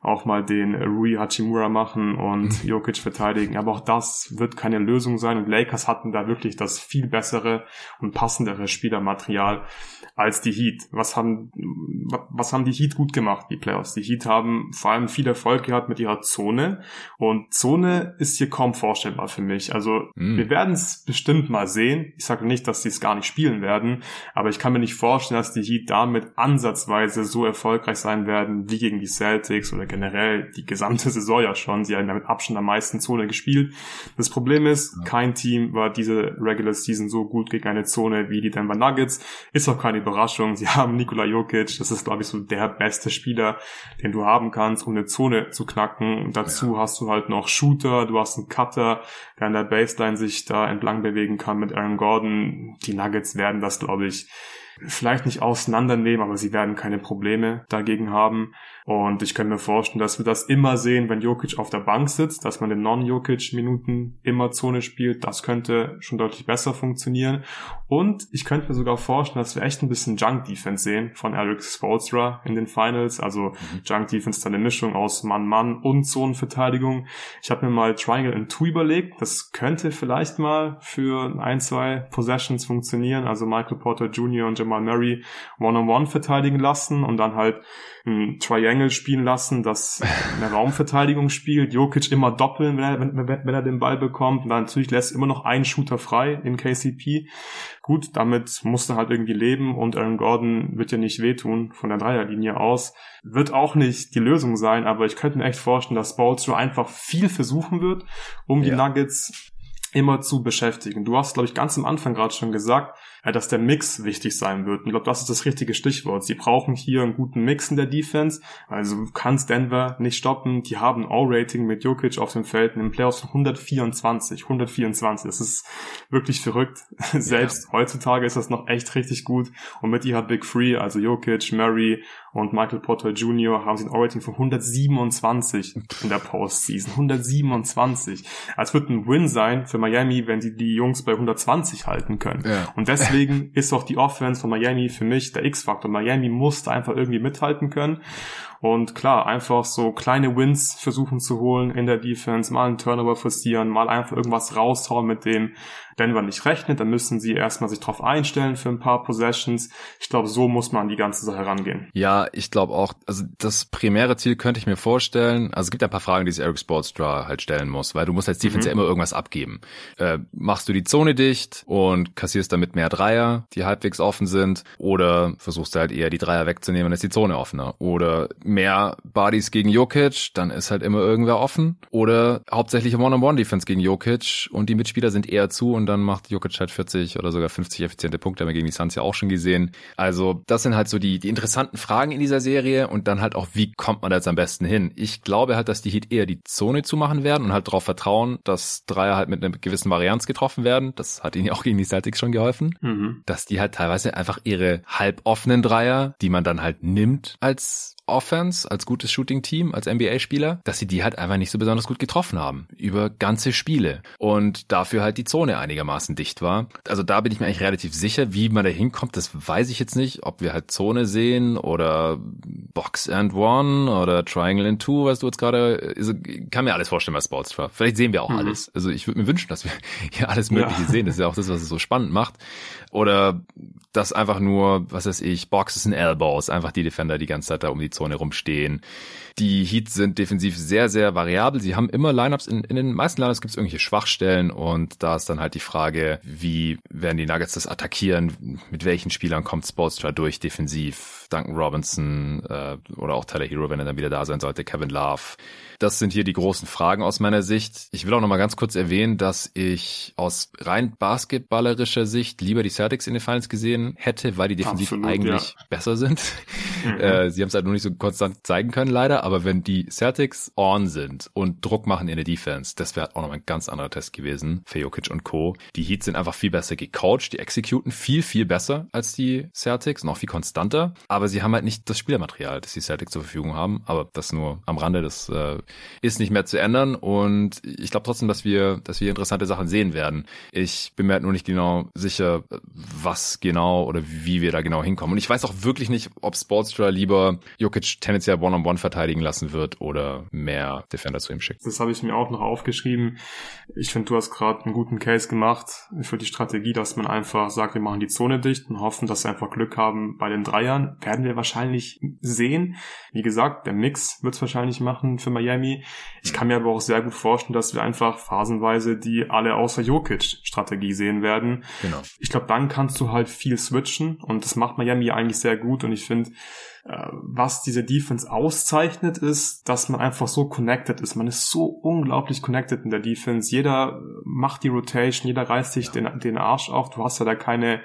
auch mal den Rui Hachimura machen und Jokic verteidigen. Aber auch das wird keine Lösung sein. Und Lakers hatten da wirklich das viel bessere und passendere Spielermaterial als die Heat. Was haben die Heat gut gemacht, die Playoffs? Die Heat haben vor allem viel Erfolg gehabt mit ihrer Zone. Und Zone ist hier kaum vorstellbar für mich. Also wir werden es bestimmt mal sehen. Ich sage nicht, dass sie es gar nicht spielen werden, aber ich kann mir nicht vorstellen, dass die Heat damit ansatzweise so erfolgreich sein werden wie gegen die Celtics oder generell die gesamte Saison ja schon. Sie haben ja mit Abstand am meisten Zone gespielt. Das Problem ist, kein Team war diese Regular Season so gut gegen eine Zone wie die Denver Nuggets. Ist auch keine Überraschung. Sie haben Nikola Jokic. Das ist, glaube ich, so der beste Spieler, den du haben kannst, um eine Zone zu knacken. Und dazu hast du halt noch Shooter, du hast einen Cutter, der an der Baseline sich da entlang bewegen kann mit Aaron Gordon. Die Nuggets werden das, glaube ich, vielleicht nicht auseinandernehmen, aber sie werden keine Probleme dagegen haben. Und ich kann mir vorstellen, dass wir das immer sehen, wenn Jokic auf der Bank sitzt, dass man in Non-Jokic-Minuten immer Zone spielt. Das könnte schon deutlich besser funktionieren. Und ich könnte mir sogar vorstellen, dass wir echt ein bisschen Junk-Defense sehen von Eric Spoelstra in den Finals. Also Junk-Defense ist eine Mischung aus Mann-Mann und Zonenverteidigung. Ich habe mir mal Triangle and Two überlegt. Das könnte vielleicht mal für 1-2 Possessions funktionieren. Also Michael Porter Jr. und Jamal Murray One-on-One verteidigen lassen und dann halt ein Triangle spielen lassen, das eine Raumverteidigung spielt. Jokic immer doppeln, wenn er den Ball bekommt. Und dann natürlich lässt immer noch einen Shooter frei in KCP. Gut, damit musst du halt irgendwie leben und Aaron Gordon wird ja nicht wehtun von der Dreierlinie aus. Wird auch nicht die Lösung sein, aber ich könnte mir echt vorstellen, dass Spoelstra einfach viel versuchen wird, um die Nuggets immer zu beschäftigen. Du hast, glaube ich, ganz am Anfang gerade schon gesagt, dass der Mix wichtig sein wird. Und ich glaube, das ist das richtige Stichwort. Sie brauchen hier einen guten Mix in der Defense. Also du kannst Denver nicht stoppen. Die haben ein O-Rating mit Jokic auf dem Feld in den Playoffs von 124. Das ist wirklich verrückt. Selbst heutzutage ist das noch echt richtig gut. Und mit ihrer Big Three, also Jokic, Murray und Michael Porter Jr. haben sie ein O-Rating von 127 in der Postseason. 127. Es wird ein Win sein für Miami, wenn sie die Jungs bei 120 halten können. Ja. Und deswegen ist auch die Offense von Miami für mich der X-Faktor. Miami musste einfach irgendwie mithalten können. Und klar, einfach so kleine Wins versuchen zu holen in der Defense, mal einen Turnover forcieren, mal einfach irgendwas raushauen, mit dem Denver nicht rechnet. Dann müssen sie erstmal sich drauf einstellen für ein paar Possessions. Ich glaube, so muss man an die ganze Sache rangehen. Ja, ich glaube auch, also das primäre Ziel könnte ich mir vorstellen, also es gibt ein paar Fragen, die sich Eric Spoelstra halt stellen muss, weil du musst als Defense ja immer irgendwas abgeben. Machst du die Zone dicht und kassierst damit mehr Dreier, die halbwegs offen sind, oder versuchst du halt eher die Dreier wegzunehmen, dann ist die Zone offener, oder mehr Bodies gegen Jokic, dann ist halt immer irgendwer offen, oder hauptsächlich One-on-One-Defense gegen Jokic und die Mitspieler sind eher zu und dann macht Jokic halt 40 oder sogar 50 effiziente Punkte, haben wir gegen die Suns ja auch schon gesehen. Also das sind halt so die interessanten Fragen in dieser Serie und dann halt auch, wie kommt man da jetzt am besten hin? Ich glaube halt, dass die Heat eher die Zone zumachen werden und halt darauf vertrauen, dass Dreier halt mit einer gewissen Varianz getroffen werden. Das hat ihnen ja auch gegen die Celtics schon geholfen. Dass die halt teilweise einfach ihre halboffenen Dreier, die man dann halt nimmt als Offense, als gutes Shooting-Team, als NBA-Spieler, dass sie die halt einfach nicht so besonders gut getroffen haben. Über ganze Spiele. Und dafür halt die Zone einigermaßen dicht war. Also da bin ich mir eigentlich relativ sicher, wie man da hinkommt, das weiß ich jetzt nicht. Ob wir halt Zone sehen oder Box and One oder Triangle and Two, was du jetzt gerade, also, kann mir alles vorstellen bei Spoelstra. Vielleicht sehen wir auch alles. Also ich würde mir wünschen, dass wir hier alles Mögliche sehen. Das ist ja auch das, was es so spannend macht. Oder dass einfach nur, was weiß ich, Boxes and Elbows, einfach die Defender die ganze Zeit da um die Zone rumstehen. Die Heats sind defensiv sehr, sehr variabel. Sie haben immer Lineups, in den meisten Lineups gibt es irgendwelche Schwachstellen und da ist dann halt die Frage, wie werden die Nuggets das attackieren, mit welchen Spielern kommt Spoelstra durch defensiv, Duncan Robinson oder auch Tyler Hero, wenn er dann wieder da sein sollte, Kevin Love. Das sind hier die großen Fragen aus meiner Sicht. Ich will auch noch mal ganz kurz erwähnen, dass ich aus rein basketballerischer Sicht lieber die Celtics in den Finals gesehen hätte, weil die defensiv eigentlich besser sind. Sie haben es halt nur nicht so konstant zeigen können, leider. Aber wenn die Celtics on sind und Druck machen in der Defense, das wäre auch noch ein ganz anderer Test gewesen für Jokic und Co. Die Heats sind einfach viel besser gecoacht, die executen viel, viel besser als die Celtics, noch viel konstanter. Aber sie haben halt nicht das Spielermaterial, das die Celtics zur Verfügung haben. Aber das nur am Rande, das ist nicht mehr zu ändern. Und ich glaube trotzdem, dass wir interessante Sachen sehen werden. Ich bin mir halt nur nicht genau sicher, was genau oder wie wir da genau hinkommen. Und ich weiß auch wirklich nicht, ob Spoelstra lieber Jokic tendenziell One-on-One verteidigen lassen wird oder mehr Defender zu ihm schickt. Das habe ich mir auch noch aufgeschrieben. Ich finde, du hast gerade einen guten Case gemacht für die Strategie, dass man einfach sagt, wir machen die Zone dicht und hoffen, dass wir einfach Glück haben bei den Dreiern. Werden wir wahrscheinlich sehen. Wie gesagt, der Mix wird es wahrscheinlich machen für Miami. Ich kann mir aber auch sehr gut vorstellen, dass wir einfach phasenweise die alle außer Jokic-Strategie sehen werden. Genau. Ich glaube, dann kannst du halt viel switchen und das macht Miami eigentlich sehr gut und ich finde, was diese Defense auszeichnet, ist, dass man einfach so connected ist. Man ist so unglaublich connected in der Defense. Jeder macht die Rotation, jeder reißt sich den Arsch auf. Du hast ja da keine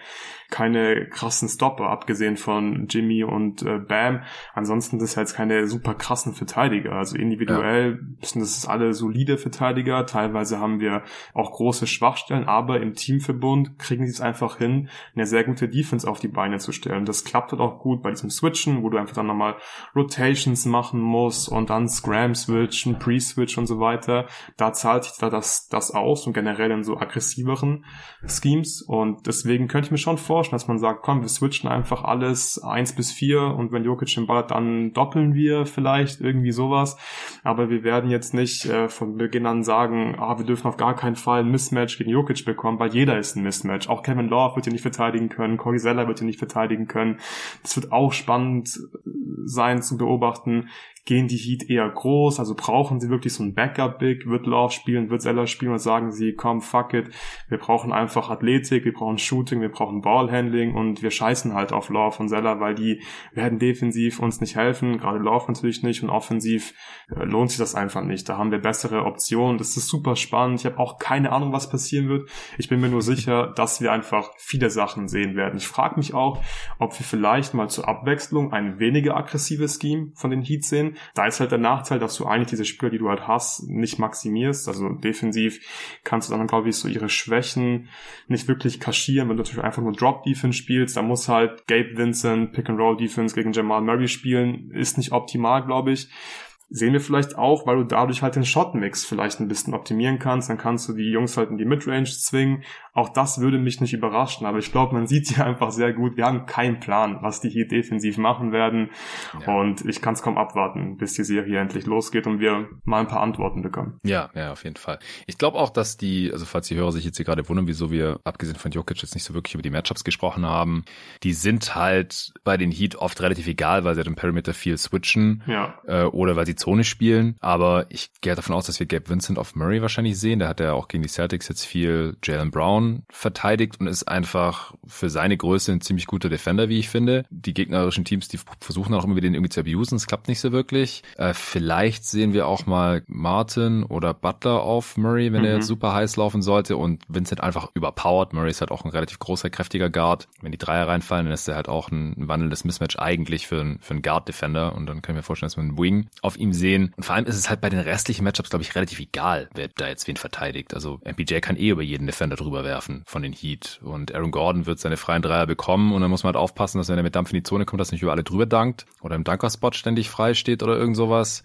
krassen Stopper, abgesehen von Jimmy und Bam. Ansonsten das ist ja jetzt keine super krassen Verteidiger. Also individuell sind das alle solide Verteidiger. Teilweise haben wir auch große Schwachstellen, aber im Teamverbund kriegen sie es einfach hin, eine sehr gute Defense auf die Beine zu stellen. Das klappt halt auch gut bei diesem Switchen, wo du einfach dann nochmal Rotations machen musst und dann Scram-Switchen, Pre-Switch und so weiter. Da zahlt sich da das aus und generell in so aggressiveren Schemes. Und deswegen könnte ich mir schon vorstellen, dass man sagt, komm, wir switchen einfach alles 1-4 und wenn Jokic den Ball hat, dann doppeln wir vielleicht irgendwie sowas. Aber wir werden jetzt nicht von Beginn an sagen, wir dürfen auf gar keinen Fall ein Mismatch gegen Jokic bekommen, weil jeder ist ein Mismatch. Auch Kevin Love wird hier nicht verteidigen können, Corey Zeller wird hier nicht verteidigen können. Das wird auch spannend sein zu beobachten. Gehen die Heat eher groß, also brauchen sie wirklich so ein Backup-Big, wird Love spielen, wird Zeller spielen und sagen sie, komm, fuck it, wir brauchen einfach Athletik, wir brauchen Shooting, wir brauchen Ballhandling und wir scheißen halt auf Love und Zeller, weil die werden defensiv uns nicht helfen, gerade Love natürlich nicht und offensiv lohnt sich das einfach nicht, da haben wir bessere Optionen, das ist super spannend, ich habe auch keine Ahnung, was passieren wird, ich bin mir nur sicher, dass wir einfach viele Sachen sehen werden. Ich frage mich auch, ob wir vielleicht mal zur Abwechslung ein weniger aggressives Scheme von den Heat sehen. Da ist halt der Nachteil, dass du eigentlich diese Spieler, die du halt hast, nicht maximierst. Also defensiv kannst du dann, glaube ich, so ihre Schwächen nicht wirklich kaschieren. Wenn du natürlich einfach nur Drop-Defense spielst, dann muss halt Gabe Vincent Pick-and-Roll-Defense gegen Jamal Murray spielen. Ist nicht optimal, glaube ich. Sehen wir vielleicht auch, weil du dadurch halt den Shot-Mix vielleicht ein bisschen optimieren kannst. Dann kannst du die Jungs halt in die Midrange zwingen. Auch das würde mich nicht überraschen. Aber ich glaube, man sieht hier einfach sehr gut, wir haben keinen Plan, was die hier defensiv machen werden. Ja. Und ich kann es kaum abwarten, bis die Serie endlich losgeht und wir mal ein paar Antworten bekommen. Ja, auf jeden Fall. Ich glaube auch, dass also falls die Hörer sich jetzt hier gerade wundern, wieso wir, abgesehen von Jokic, jetzt nicht so wirklich über die Matchups gesprochen haben, die sind halt bei den Heat oft relativ egal, weil sie halt im Perimeter viel switchen. Ja. Oder weil sie Zone spielen, aber ich gehe davon aus, dass wir Gabe Vincent auf Murray wahrscheinlich sehen. Der hat ja auch gegen die Celtics jetzt viel Jaylen Brown verteidigt und ist einfach für seine Größe ein ziemlich guter Defender, wie ich finde. Die gegnerischen Teams, die versuchen auch immer wieder den irgendwie zu abusen, es klappt nicht so wirklich. Vielleicht sehen wir auch mal Martin oder Butler auf Murray, wenn er jetzt super heiß laufen sollte und Vincent einfach überpowert. Murray ist halt auch ein relativ großer, kräftiger Guard. Wenn die Dreier reinfallen, dann ist er halt auch ein wandelndes Mismatch eigentlich für einen Guard-Defender und dann können wir vorstellen, dass wir einen Wing auf ihm sehen. Und vor allem ist es halt bei den restlichen Matchups, glaube ich, relativ egal, wer da jetzt wen verteidigt. Also MPJ kann über jeden Defender drüber werfen von den Heat. Und Aaron Gordon wird seine freien Dreier bekommen und dann muss man halt aufpassen, dass wenn er mit Dampf in die Zone kommt, dass nicht über alle drüber dankt oder im Dunker-Spot ständig frei steht oder irgend sowas.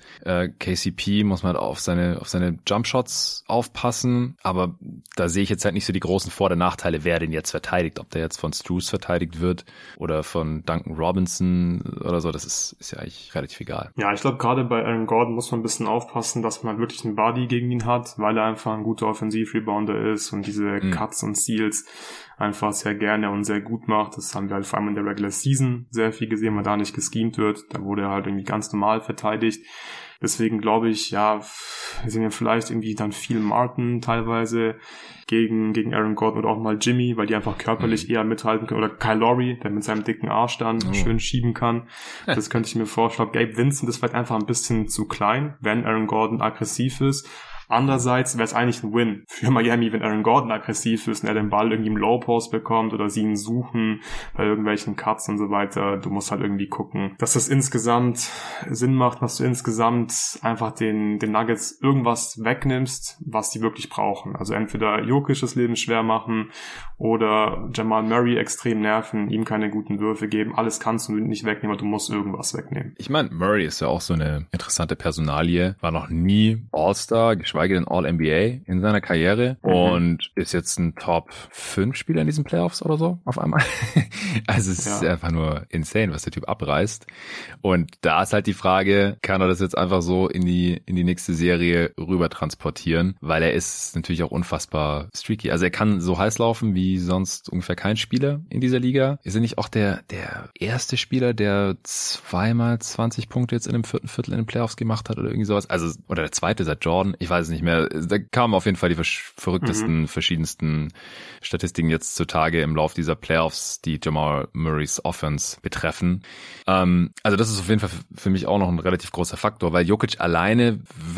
KCP muss man halt auf seine Jumpshots aufpassen. Aber da sehe ich jetzt halt nicht so die großen Vor- oder Nachteile, wer den jetzt verteidigt. Ob der jetzt von Strus verteidigt wird oder von Duncan Robinson oder so, das ist ja eigentlich relativ egal. Ja, ich glaube, gerade bei Aaron Gordon muss man ein bisschen aufpassen, dass man wirklich einen Body gegen ihn hat, weil er einfach ein guter Offensiv-Rebounder ist und diese Cuts und Steals einfach sehr gerne und sehr gut macht. Das haben wir halt vor allem in der Regular Season sehr viel gesehen, weil da nicht geschemt wird. Da wurde er halt irgendwie ganz normal verteidigt. Deswegen glaube ich, sehen wir vielleicht irgendwie dann viel Martin teilweise gegen Aaron Gordon oder auch mal Jimmy, weil die einfach körperlich eher mithalten können. Oder Kyle Lowry, der mit seinem dicken Arsch dann schön schieben kann. Das könnte ich mir vorstellen. Gabe Vincent ist vielleicht einfach ein bisschen zu klein, wenn Aaron Gordon aggressiv ist. Andererseits wäre es eigentlich ein Win für Miami, wenn Aaron Gordon aggressiv ist und er den Ball irgendwie im Low Post bekommt oder sie ihn suchen bei irgendwelchen Cuts und so weiter. Du musst halt irgendwie gucken, dass das insgesamt Sinn macht, dass du insgesamt einfach den Nuggets irgendwas wegnimmst, was die wirklich brauchen. Also entweder Jokic das Leben schwer machen oder Jamal Murray extrem nerven, ihm keine guten Würfe geben. Alles kannst du nicht wegnehmen, aber du musst irgendwas wegnehmen. Ich meine, Murray ist ja auch so eine interessante Personalie, war noch nie All-Star, geschweige geschweige denn All-NBA in seiner Karriere und ist jetzt ein Top-5-Spieler in diesen Playoffs oder so auf einmal. Also es ist einfach nur insane, was der Typ abreißt. Und da ist halt die Frage, kann er das jetzt einfach so in die nächste Serie rüber transportieren, weil er ist natürlich auch unfassbar streaky. Also er kann so heiß laufen wie sonst ungefähr kein Spieler in dieser Liga. Ist er nicht auch der erste Spieler, der zweimal 20 Punkte jetzt in dem vierten Viertel in den Playoffs gemacht hat oder irgendwie sowas? Also, oder der zweite seit Jordan, ich weiß es nicht mehr. Da kamen auf jeden Fall die verrücktesten, verschiedensten Statistiken jetzt zutage im Lauf dieser Playoffs, die Jamal Murrays Offense betreffen. Also das ist auf jeden Fall für mich auch noch ein relativ großer Faktor, weil Jokic alleine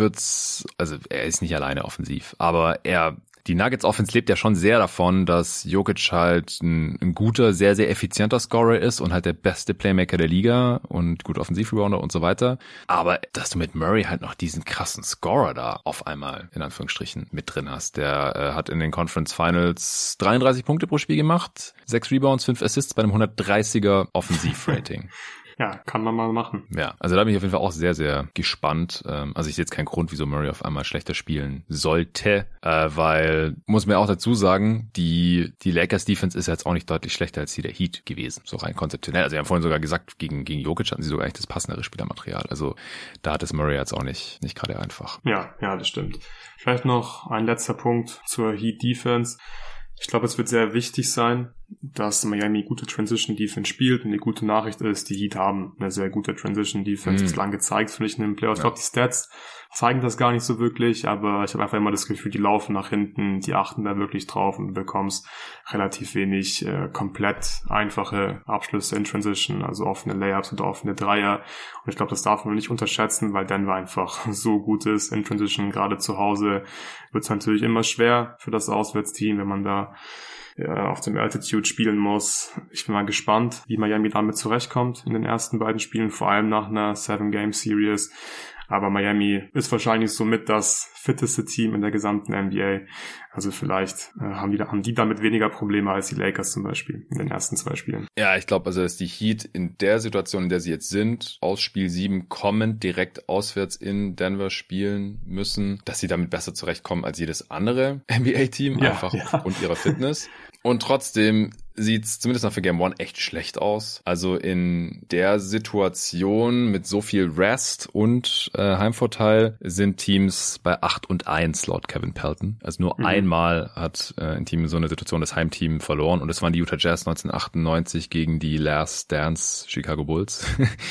also er ist nicht alleine offensiv, aber die Nuggets Offense lebt ja schon sehr davon, dass Jokic halt ein guter, sehr, sehr effizienter Scorer ist und halt der beste Playmaker der Liga und gut Offensiv-Rebounder und so weiter. Aber dass du mit Murray halt noch diesen krassen Scorer da auf einmal, in Anführungsstrichen, mit drin hast. Der hat in den Conference Finals 33 Punkte pro Spiel gemacht, 6 Rebounds, 5 Assists bei einem 130er Offensivrating. Ja, kann man mal machen. Ja, also da bin ich auf jeden Fall auch sehr, sehr gespannt. Also ich sehe jetzt keinen Grund, wieso Murray auf einmal schlechter spielen sollte, weil, muss man auch dazu sagen, die Lakers Defense ist jetzt auch nicht deutlich schlechter als die der Heat gewesen, so rein konzeptionell. Also wir haben vorhin sogar gesagt, gegen Jokic hatten sie sogar eigentlich das passendere Spielermaterial. Also da hat es Murray jetzt auch nicht gerade einfach. Ja, das stimmt. Vielleicht noch ein letzter Punkt zur Heat Defense. Ich glaube, es wird sehr wichtig sein, dass Miami gute Transition Defense spielt. Und die gute Nachricht ist, die Heat haben eine sehr gute Transition Defense bislang gezeigt, finde ich, in den Playoffs. Ich glaube, die Stats zeigen das gar nicht so wirklich, aber ich habe einfach immer das Gefühl, die laufen nach hinten, die achten da wirklich drauf und du bekommst relativ wenig komplett einfache Abschlüsse in Transition, also offene Layups oder offene Dreier. Und ich glaube, das darf man nicht unterschätzen, weil Denver einfach so gut ist in Transition. Gerade zu Hause wird es natürlich immer schwer für das Auswärtsteam, wenn man da auf dem Altitude spielen muss. Ich bin mal gespannt, wie Miami damit zurechtkommt in den ersten beiden Spielen, vor allem nach einer 7-Game-Series. Aber Miami ist wahrscheinlich somit das fitteste Team in der gesamten NBA. Also vielleicht haben die damit weniger Probleme als die Lakers zum Beispiel in den ersten 2 Spielen. Ja, ich glaube also, dass die Heat in der Situation, in der sie jetzt sind, aus Spiel 7 kommend direkt auswärts in Denver spielen müssen, dass sie damit besser zurechtkommen als jedes andere NBA-Team, einfach aufgrund ihrer Fitness. Und trotzdem sieht's zumindest noch für Game 1 echt schlecht aus. Also in der Situation mit so viel Rest und Heimvorteil sind Teams bei 8-1 laut Kevin Pelton. Also nur einmal hat ein Team in so einer Situation das Heimteam verloren und das waren die Utah Jazz 1998 gegen die Last Dance Chicago Bulls.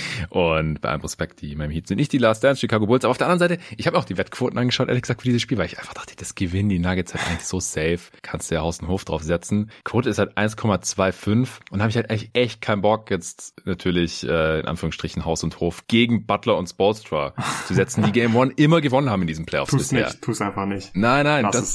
Und bei allem Respekt, die Miami Heat sind nicht die Last Dance Chicago Bulls. Aber auf der anderen Seite, ich habe auch die Wettquoten angeschaut, ehrlich gesagt, für dieses Spiel, weil ich einfach dachte, das gewinnen die Nuggets halt eigentlich so safe. Kannst du ja Haus und Hof drauf setzen. Quote ist halt 1,25 und da habe ich halt echt keinen Bock, jetzt natürlich in Anführungsstrichen Haus und Hof gegen Butler und Spoelstra zu setzen, die Game 1 immer gewonnen haben in diesen Playoffs bisher. Tu es einfach nicht. Nein, lass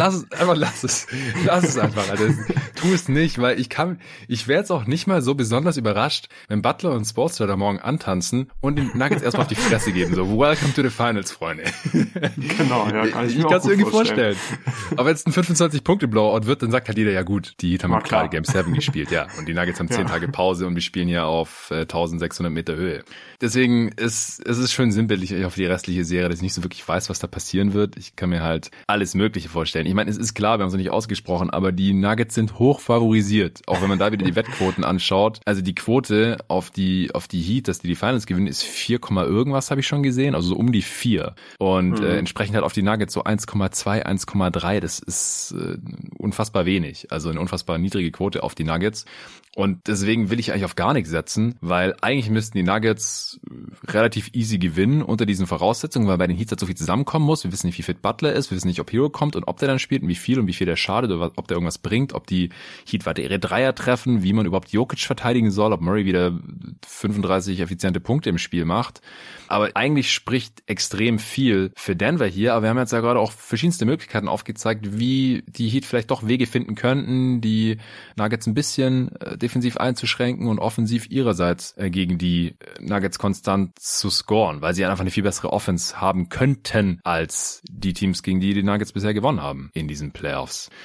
es einfach, Alter. Tu es nicht, weil ich wäre jetzt auch nicht mal so besonders überrascht, wenn Butler und Spoelstra da morgen antanzen und den Nuggets erstmal auf die Fresse geben, so welcome to the Finals, Freunde. Genau, ja, kann ich mir auch gut irgendwie vorstellen. Aber wenn es ein 25-Punkte-Blowout wird, dann sagt halt jeder, ja gut, die Heat haben gerade Game 7 gespielt, ja. Und die Nuggets haben 10 Tage Pause und wir spielen hier auf 1600 Meter Höhe. Deswegen es ist schön sinnbildlich auf die restliche Serie, dass ich nicht so wirklich weiß, was da passieren wird. Ich kann mir halt alles Mögliche vorstellen. Ich meine, es ist klar, wir haben es noch nicht ausgesprochen, aber die Nuggets sind hoch favorisiert. Auch wenn man da wieder die Wettquoten anschaut. Also die Quote auf die Heat, dass die Finals gewinnen, ist 4, irgendwas habe ich schon gesehen. Also so um die 4. Und entsprechend halt auf die Nuggets so 1,2, 1,3. Das ist unfassbar wenig. Also eine unfassbar niedrige Quote auf die Nuggets. Und deswegen will ich eigentlich auf gar nichts setzen, weil eigentlich müssten die Nuggets relativ easy gewinnen unter diesen Voraussetzungen, weil bei den Heats halt so viel zusammenkommen muss. Wir wissen nicht, wie fit Butler ist, wir wissen nicht, ob Hero kommt und ob der dann spielt und wie viel der schadet oder ob der irgendwas bringt, ob die Heat weiter ihre Dreier treffen, wie man überhaupt Jokic verteidigen soll, ob Murray wieder 35 effiziente Punkte im Spiel macht. Aber eigentlich spricht extrem viel für Denver hier, aber wir haben jetzt ja gerade auch verschiedenste Möglichkeiten aufgezeigt, wie die Heat vielleicht doch Wege finden könnten, die Nuggets ein bisschen defensiv einzuschränken und offensiv ihrerseits gegen die Nuggets konstant zu scoren, weil sie einfach eine viel bessere Offense haben könnten als die Teams, gegen die Nuggets bisher gewonnen haben in diesen Playoffs.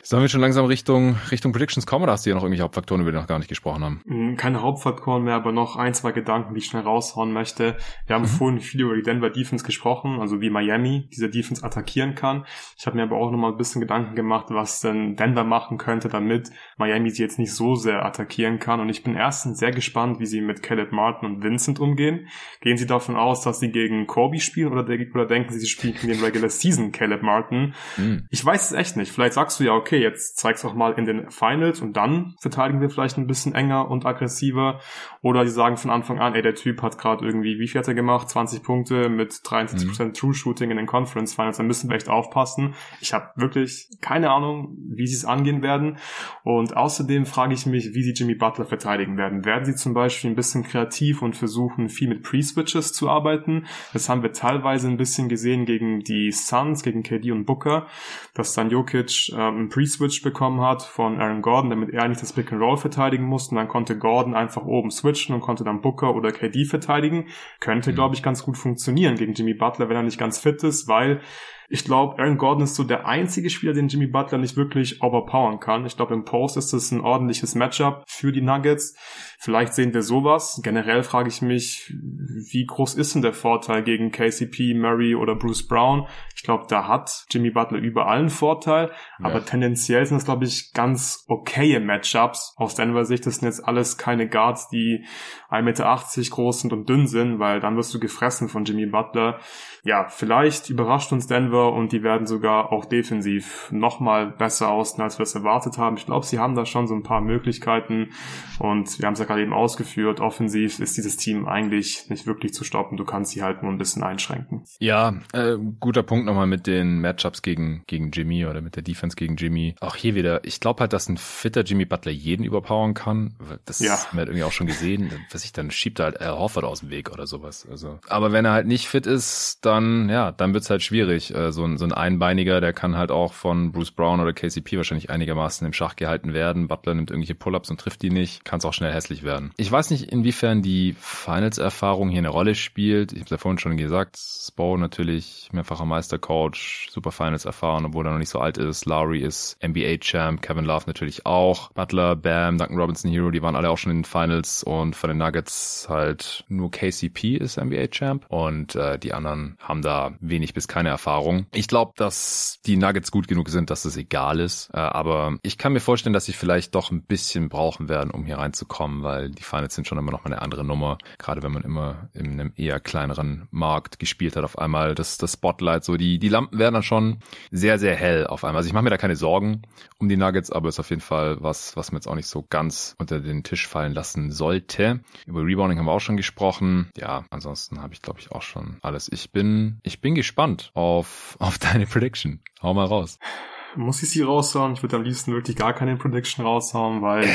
Sollen wir schon langsam Richtung Predictions kommen, oder hast du ja noch irgendwelche Hauptfaktoren, über die wir noch gar nicht gesprochen haben? Keine Hauptfaktoren mehr, aber noch ein, zwei Gedanken, die ich schnell raushauen möchte. Wir haben vorhin viel über die Denver Defense gesprochen, also wie Miami diese Defense attackieren kann. Ich habe mir aber auch noch mal ein bisschen Gedanken gemacht, was denn Denver machen könnte, damit Miami sie jetzt nicht so sehr attackieren kann. Und ich bin erstens sehr gespannt, wie sie mit Caleb Martin und Vincent umgehen. Gehen sie davon aus, dass sie gegen Kobe spielen, oder denken sie spielen gegen den Regular Season Caleb Martin? Ich weiß es echt nicht. Vielleicht sagst du ja, okay, jetzt zeig's auch mal in den Finals und dann verteidigen wir vielleicht ein bisschen enger und aggressiver. Oder sie sagen von Anfang an, ey, der Typ hat gerade irgendwie, wie viel hat er gemacht? 20 Punkte mit 43% True Shooting in den Conference Finals. Da müssen wir echt aufpassen. Ich habe wirklich keine Ahnung, wie sie es angehen werden. Und außerdem frage ich mich, wie sie Jimmy Butler verteidigen werden. Werden sie zum Beispiel ein bisschen kreativ und versuchen, viel mit Pre-Switches zu arbeiten? Das haben wir teilweise ein bisschen gesehen gegen die Suns, gegen KD und Booker, dass dann Jokic einen Pre-Switch bekommen hat von Aaron Gordon, damit er nicht das Pick-and-Roll verteidigen musste. Und dann konnte Gordon einfach oben switchen und konnte dann Booker oder KD verteidigen. Könnte, glaube ich, ganz gut funktionieren gegen Jimmy Butler, wenn er nicht ganz fit ist, weil ich glaube, Aaron Gordon ist so der einzige Spieler, den Jimmy Butler nicht wirklich overpowern kann. Ich glaube, im Post ist es ein ordentliches Matchup für die Nuggets. Vielleicht sehen wir sowas. Generell frage ich mich, wie groß ist denn der Vorteil gegen KCP, Murray oder Bruce Brown? Ich glaube, da hat Jimmy Butler überall einen Vorteil. Ja. Aber tendenziell sind das, glaube ich, ganz okaye Matchups. Aus Denver Sicht, das sind jetzt alles keine Guards, die 1,80 Meter groß sind und dünn sind, weil dann wirst du gefressen von Jimmy Butler. Ja, vielleicht überrascht uns Denver und die werden sogar auch defensiv nochmal besser aussehen, als wir es erwartet haben. Ich glaube, sie haben da schon so ein paar Möglichkeiten und wir haben es ja gerade eben ausgeführt. Offensiv ist dieses Team eigentlich nicht wirklich zu stoppen. Du kannst sie halt nur ein bisschen einschränken. Ja, guter Punkt nochmal mit den Matchups gegen Jimmy oder mit der Defense gegen Jimmy. Auch hier wieder, ich glaube halt, dass ein fitter Jimmy Butler jeden überpowern kann. Das haben wir halt irgendwie auch schon gesehen. Was ich dann schiebt halt Al Horford aus dem Weg oder sowas. Also, aber wenn er halt nicht fit ist, dann wird's halt schwierig. So ein Einbeiniger, der kann halt auch von Bruce Brown oder KCP wahrscheinlich einigermaßen im Schach gehalten werden. Butler nimmt irgendwelche Pull-ups und trifft die nicht. Kann es auch schnell hässlich werden. Ich weiß nicht, inwiefern die Finals-Erfahrung hier eine Rolle spielt. Ich habe es ja vorhin schon gesagt. Spo natürlich mehrfacher Meistercoach, super Finals-Erfahren, obwohl er noch nicht so alt ist. Lowry ist NBA-Champ, Kevin Love natürlich auch. Butler, Bam, Duncan Robinson, Hero, die waren alle auch schon in den Finals und von den Nuggets halt nur KCP ist NBA-Champ und die anderen haben da wenig bis keine Erfahrung. Ich glaube, dass die Nuggets gut genug sind, dass es egal ist, aber ich kann mir vorstellen, dass sie vielleicht doch ein bisschen brauchen werden, um hier reinzukommen, weil die Finals sind schon immer noch mal eine andere Nummer, gerade wenn man immer in einem eher kleineren Markt gespielt hat auf einmal. Das Spotlight, so die Lampen werden dann schon sehr, sehr hell auf einmal. Also ich mache mir da keine Sorgen um die Nuggets, aber ist auf jeden Fall was man jetzt auch nicht so ganz unter den Tisch fallen lassen sollte. Über Rebounding haben wir auch schon gesprochen. Ja, ansonsten habe ich, glaube ich, auch schon alles. Ich bin gespannt auf deine Prediction. Hau mal raus. Muss ich sie raushauen? Ich würde am liebsten wirklich gar keine Prediction raushauen, weil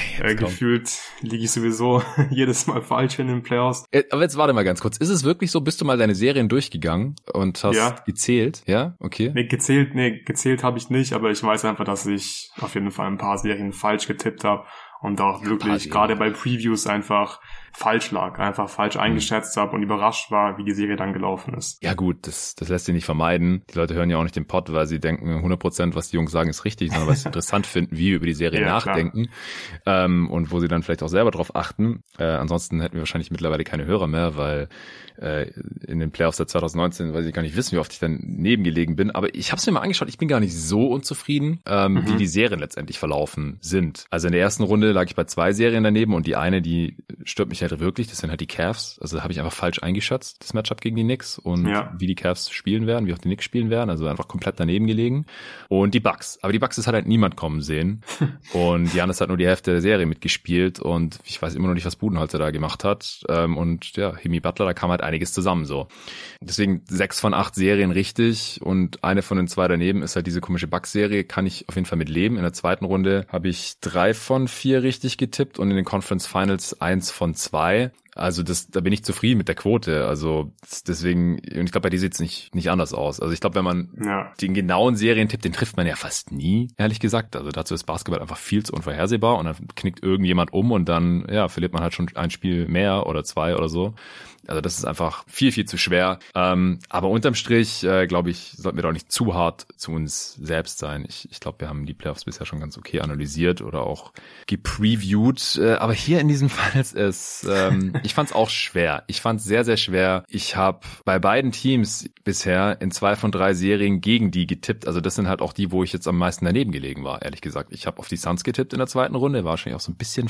gefühlt liege ich sowieso jedes Mal falsch in den Playoffs. Aber jetzt warte mal ganz kurz. Ist es wirklich so, bist du mal deine Serien durchgegangen und hast gezählt? Ja, okay. Nee, gezählt habe ich nicht, aber ich weiß einfach, dass ich auf jeden Fall ein paar Serien falsch getippt habe und auch wirklich gerade bei Previews einfach falsch lag, einfach falsch eingeschätzt habe und überrascht war, wie die Serie dann gelaufen ist. Ja gut, das lässt sich nicht vermeiden. Die Leute hören ja auch nicht den Pod, weil sie denken 100%, was die Jungs sagen, ist richtig, sondern weil sie interessant finden, wie wir über die Serie nachdenken und wo sie dann vielleicht auch selber drauf achten. Ansonsten hätten wir wahrscheinlich mittlerweile keine Hörer mehr, weil in den Playoffs der 2019, weiß ich gar nicht wissen, wie oft ich dann nebengelegen bin. Aber ich habe es mir mal angeschaut, ich bin gar nicht so unzufrieden, wie die Serien letztendlich verlaufen sind. Also in der ersten Runde lag ich bei 2 Serien daneben und die eine, die stört mich halt wirklich, das sind halt die Cavs. Also habe ich einfach falsch eingeschätzt, das Matchup gegen die Knicks und wie die Cavs spielen werden, wie auch die Knicks spielen werden. Also einfach komplett daneben gelegen. Und die Bucks. Aber die Bucks ist halt niemand kommen sehen. Und Giannis hat nur die Hälfte der Serie mitgespielt und ich weiß immer noch nicht, was Budenholzer da gemacht hat. Und ja, Jimmy Butler, da kam halt einiges zusammen so. Deswegen 6 von 8 Serien richtig und eine von den 2 daneben ist halt diese komische Bucks-Serie, kann ich auf jeden Fall mit leben. In der zweiten Runde habe ich 3 von 4 richtig getippt und in den Conference Finals 1 von 2. Also da bin ich zufrieden mit der Quote. Also deswegen, und ich glaube, bei dir sieht's nicht anders aus. Also ich glaube, wenn man den genauen Serientipp, den trifft man ja fast nie, ehrlich gesagt. Also dazu ist Basketball einfach viel zu unvorhersehbar und dann knickt irgendjemand um und dann verliert man halt schon ein Spiel mehr oder 2 oder so. Also das ist einfach viel, viel zu schwer. Aber unterm Strich, glaube ich, sollten wir doch nicht zu hart zu uns selbst sein. Ich glaube, wir haben die Playoffs bisher schon ganz okay analysiert oder auch gepreviewt. Aber hier in diesem Fall ich fand es auch schwer. Ich fand es sehr, sehr schwer. Ich habe bei beiden Teams bisher in 2 von 3 Serien gegen die getippt. Also das sind halt auch die, wo ich jetzt am meisten daneben gelegen war, ehrlich gesagt. Ich habe auf die Suns getippt in der zweiten Runde. War wahrscheinlich auch so ein bisschen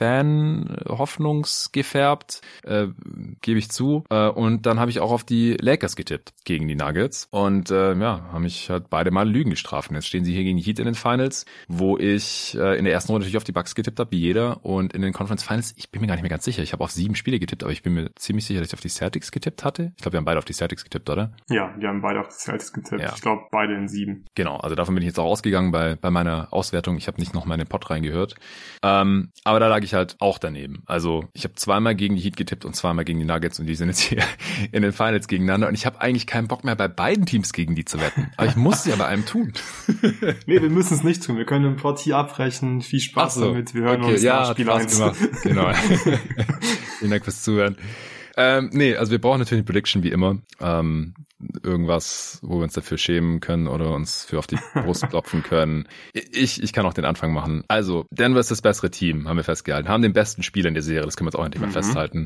Fan-hoffnungsgefärbt, gebe ich zu. Und dann habe ich auch auf die Lakers getippt gegen die Nuggets. Und haben mich halt beide Mal Lügen gestraft. Und jetzt stehen sie hier gegen die Heat in den Finals, wo ich in der ersten Runde natürlich auf die Bucks getippt habe, wie jeder. Und in den Conference Finals, ich bin mir gar nicht mehr ganz sicher. Ich habe auf 7 Spiele getippt, aber ich bin mir ziemlich sicher, dass ich auf die Celtics getippt hatte. Ich glaube, wir haben beide auf die Celtics getippt, oder? Ja, wir haben beide auf die Celtics getippt. Ja. Ich glaube, beide in 7. Genau, also davon bin ich jetzt auch ausgegangen bei meiner Auswertung. Ich habe nicht noch meine Pod reingehört. Aber da lag ich halt auch daneben. Also ich habe zweimal gegen die Heat getippt und zweimal gegen die Nuggets und die sind jetzt hier in den Finals gegeneinander und ich habe eigentlich keinen Bock mehr bei beiden Teams gegen die zu wetten. Aber ich muss es ja bei einem tun. Nee, wir müssen es nicht tun. Wir können den Pod hier abbrechen. Viel Spaß damit. Wir hören uns nach Spiel 1. Genau. Vielen Dank fürs Zuhören. Also wir brauchen natürlich eine Prediction wie immer. Irgendwas, wo wir uns dafür schämen können oder uns für auf die Brust klopfen können. Ich kann auch den Anfang machen. Also, Denver ist das bessere Team, haben wir festgehalten. Haben den besten Spieler in der Serie, das können wir jetzt auch endlich mal festhalten.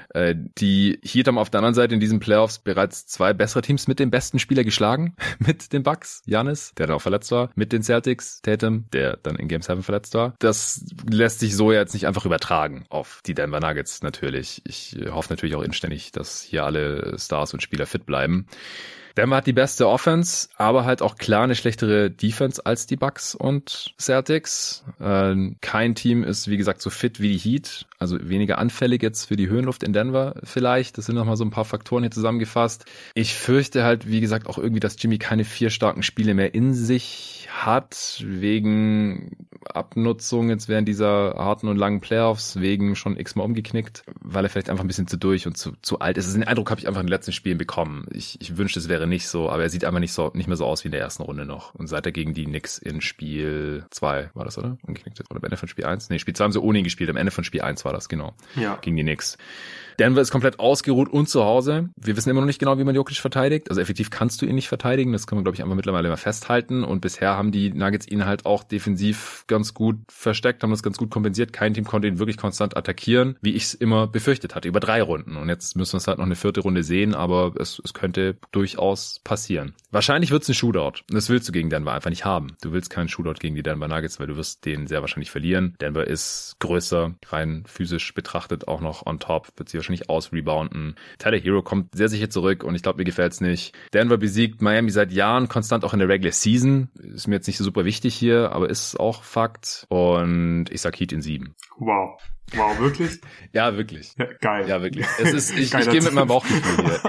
Die Heat haben auf der anderen Seite in diesen Playoffs bereits 2 bessere Teams mit dem besten Spieler geschlagen. Mit den Bucks, Giannis, der dann auch verletzt war. Mit den Celtics, Tatum, der dann in Game 7 verletzt war. Das lässt sich so jetzt nicht einfach übertragen auf die Denver Nuggets natürlich. Ich hoffe natürlich auch inständig, dass hier alle Stars und Spieler fit bleiben. Denver hat die beste Offense, aber halt auch klar eine schlechtere Defense als die Bucks und Celtics. Kein Team ist, wie gesagt, so fit wie die Heat, also weniger anfällig jetzt für die Höhenluft in Denver vielleicht. Das sind nochmal so ein paar Faktoren hier zusammengefasst. Ich fürchte halt, wie gesagt, auch irgendwie, dass Jimmy keine 4 starken Spiele mehr in sich hat, wegen Abnutzung jetzt während dieser harten und langen Playoffs, wegen schon x-mal umgeknickt, weil er vielleicht einfach ein bisschen zu durch und zu alt ist. Den Eindruck habe ich einfach in den letzten Spielen bekommen. Ich wünschte, es wäre nicht so, aber er sieht einfach nicht mehr so aus wie in der ersten Runde noch. Und seit er gegen die Knicks in Spiel 2 war das, oder? Umgeknickt ist. Oder am Ende von Spiel 1? Nee, Spiel 2 haben sie ohne ihn gespielt. Am Ende von Spiel 1 war das, genau. Ja. Gegen die Knicks. Denver ist komplett ausgeruht und zu Hause. Wir wissen immer noch nicht genau, wie man Jokic verteidigt. Also effektiv kannst du ihn nicht verteidigen. Das kann man, glaube ich, einfach mittlerweile mal festhalten. Und bisher haben die Nuggets ihn halt auch defensiv ganz gut versteckt, haben das ganz gut kompensiert. Kein Team konnte ihn wirklich konstant attackieren, wie ich es immer befürchtet hatte, über 3 Runden. Und jetzt müssen wir es halt noch eine 4. Runde sehen, aber es könnte durchaus passieren. Wahrscheinlich wird es ein Shootout. Und das willst du gegen Denver einfach nicht haben. Du willst keinen Shootout gegen die Denver Nuggets, weil du wirst den sehr wahrscheinlich verlieren. Denver ist größer, rein physisch betrachtet auch noch on top, wird sie wahrscheinlich ausrebounden. Tyler Hero kommt sehr sicher zurück und ich glaube, mir gefällt's nicht. Denver besiegt Miami seit Jahren konstant auch in der Regular Season. Ist mir jetzt nicht so super wichtig hier, aber ist auch Fakt. Und ich sag Heat in 7. Wow. Wow, wirklich? Ja, wirklich. Ja, geil. Ja, wirklich. Ich gehe mit meinem Bauchgefühl hier.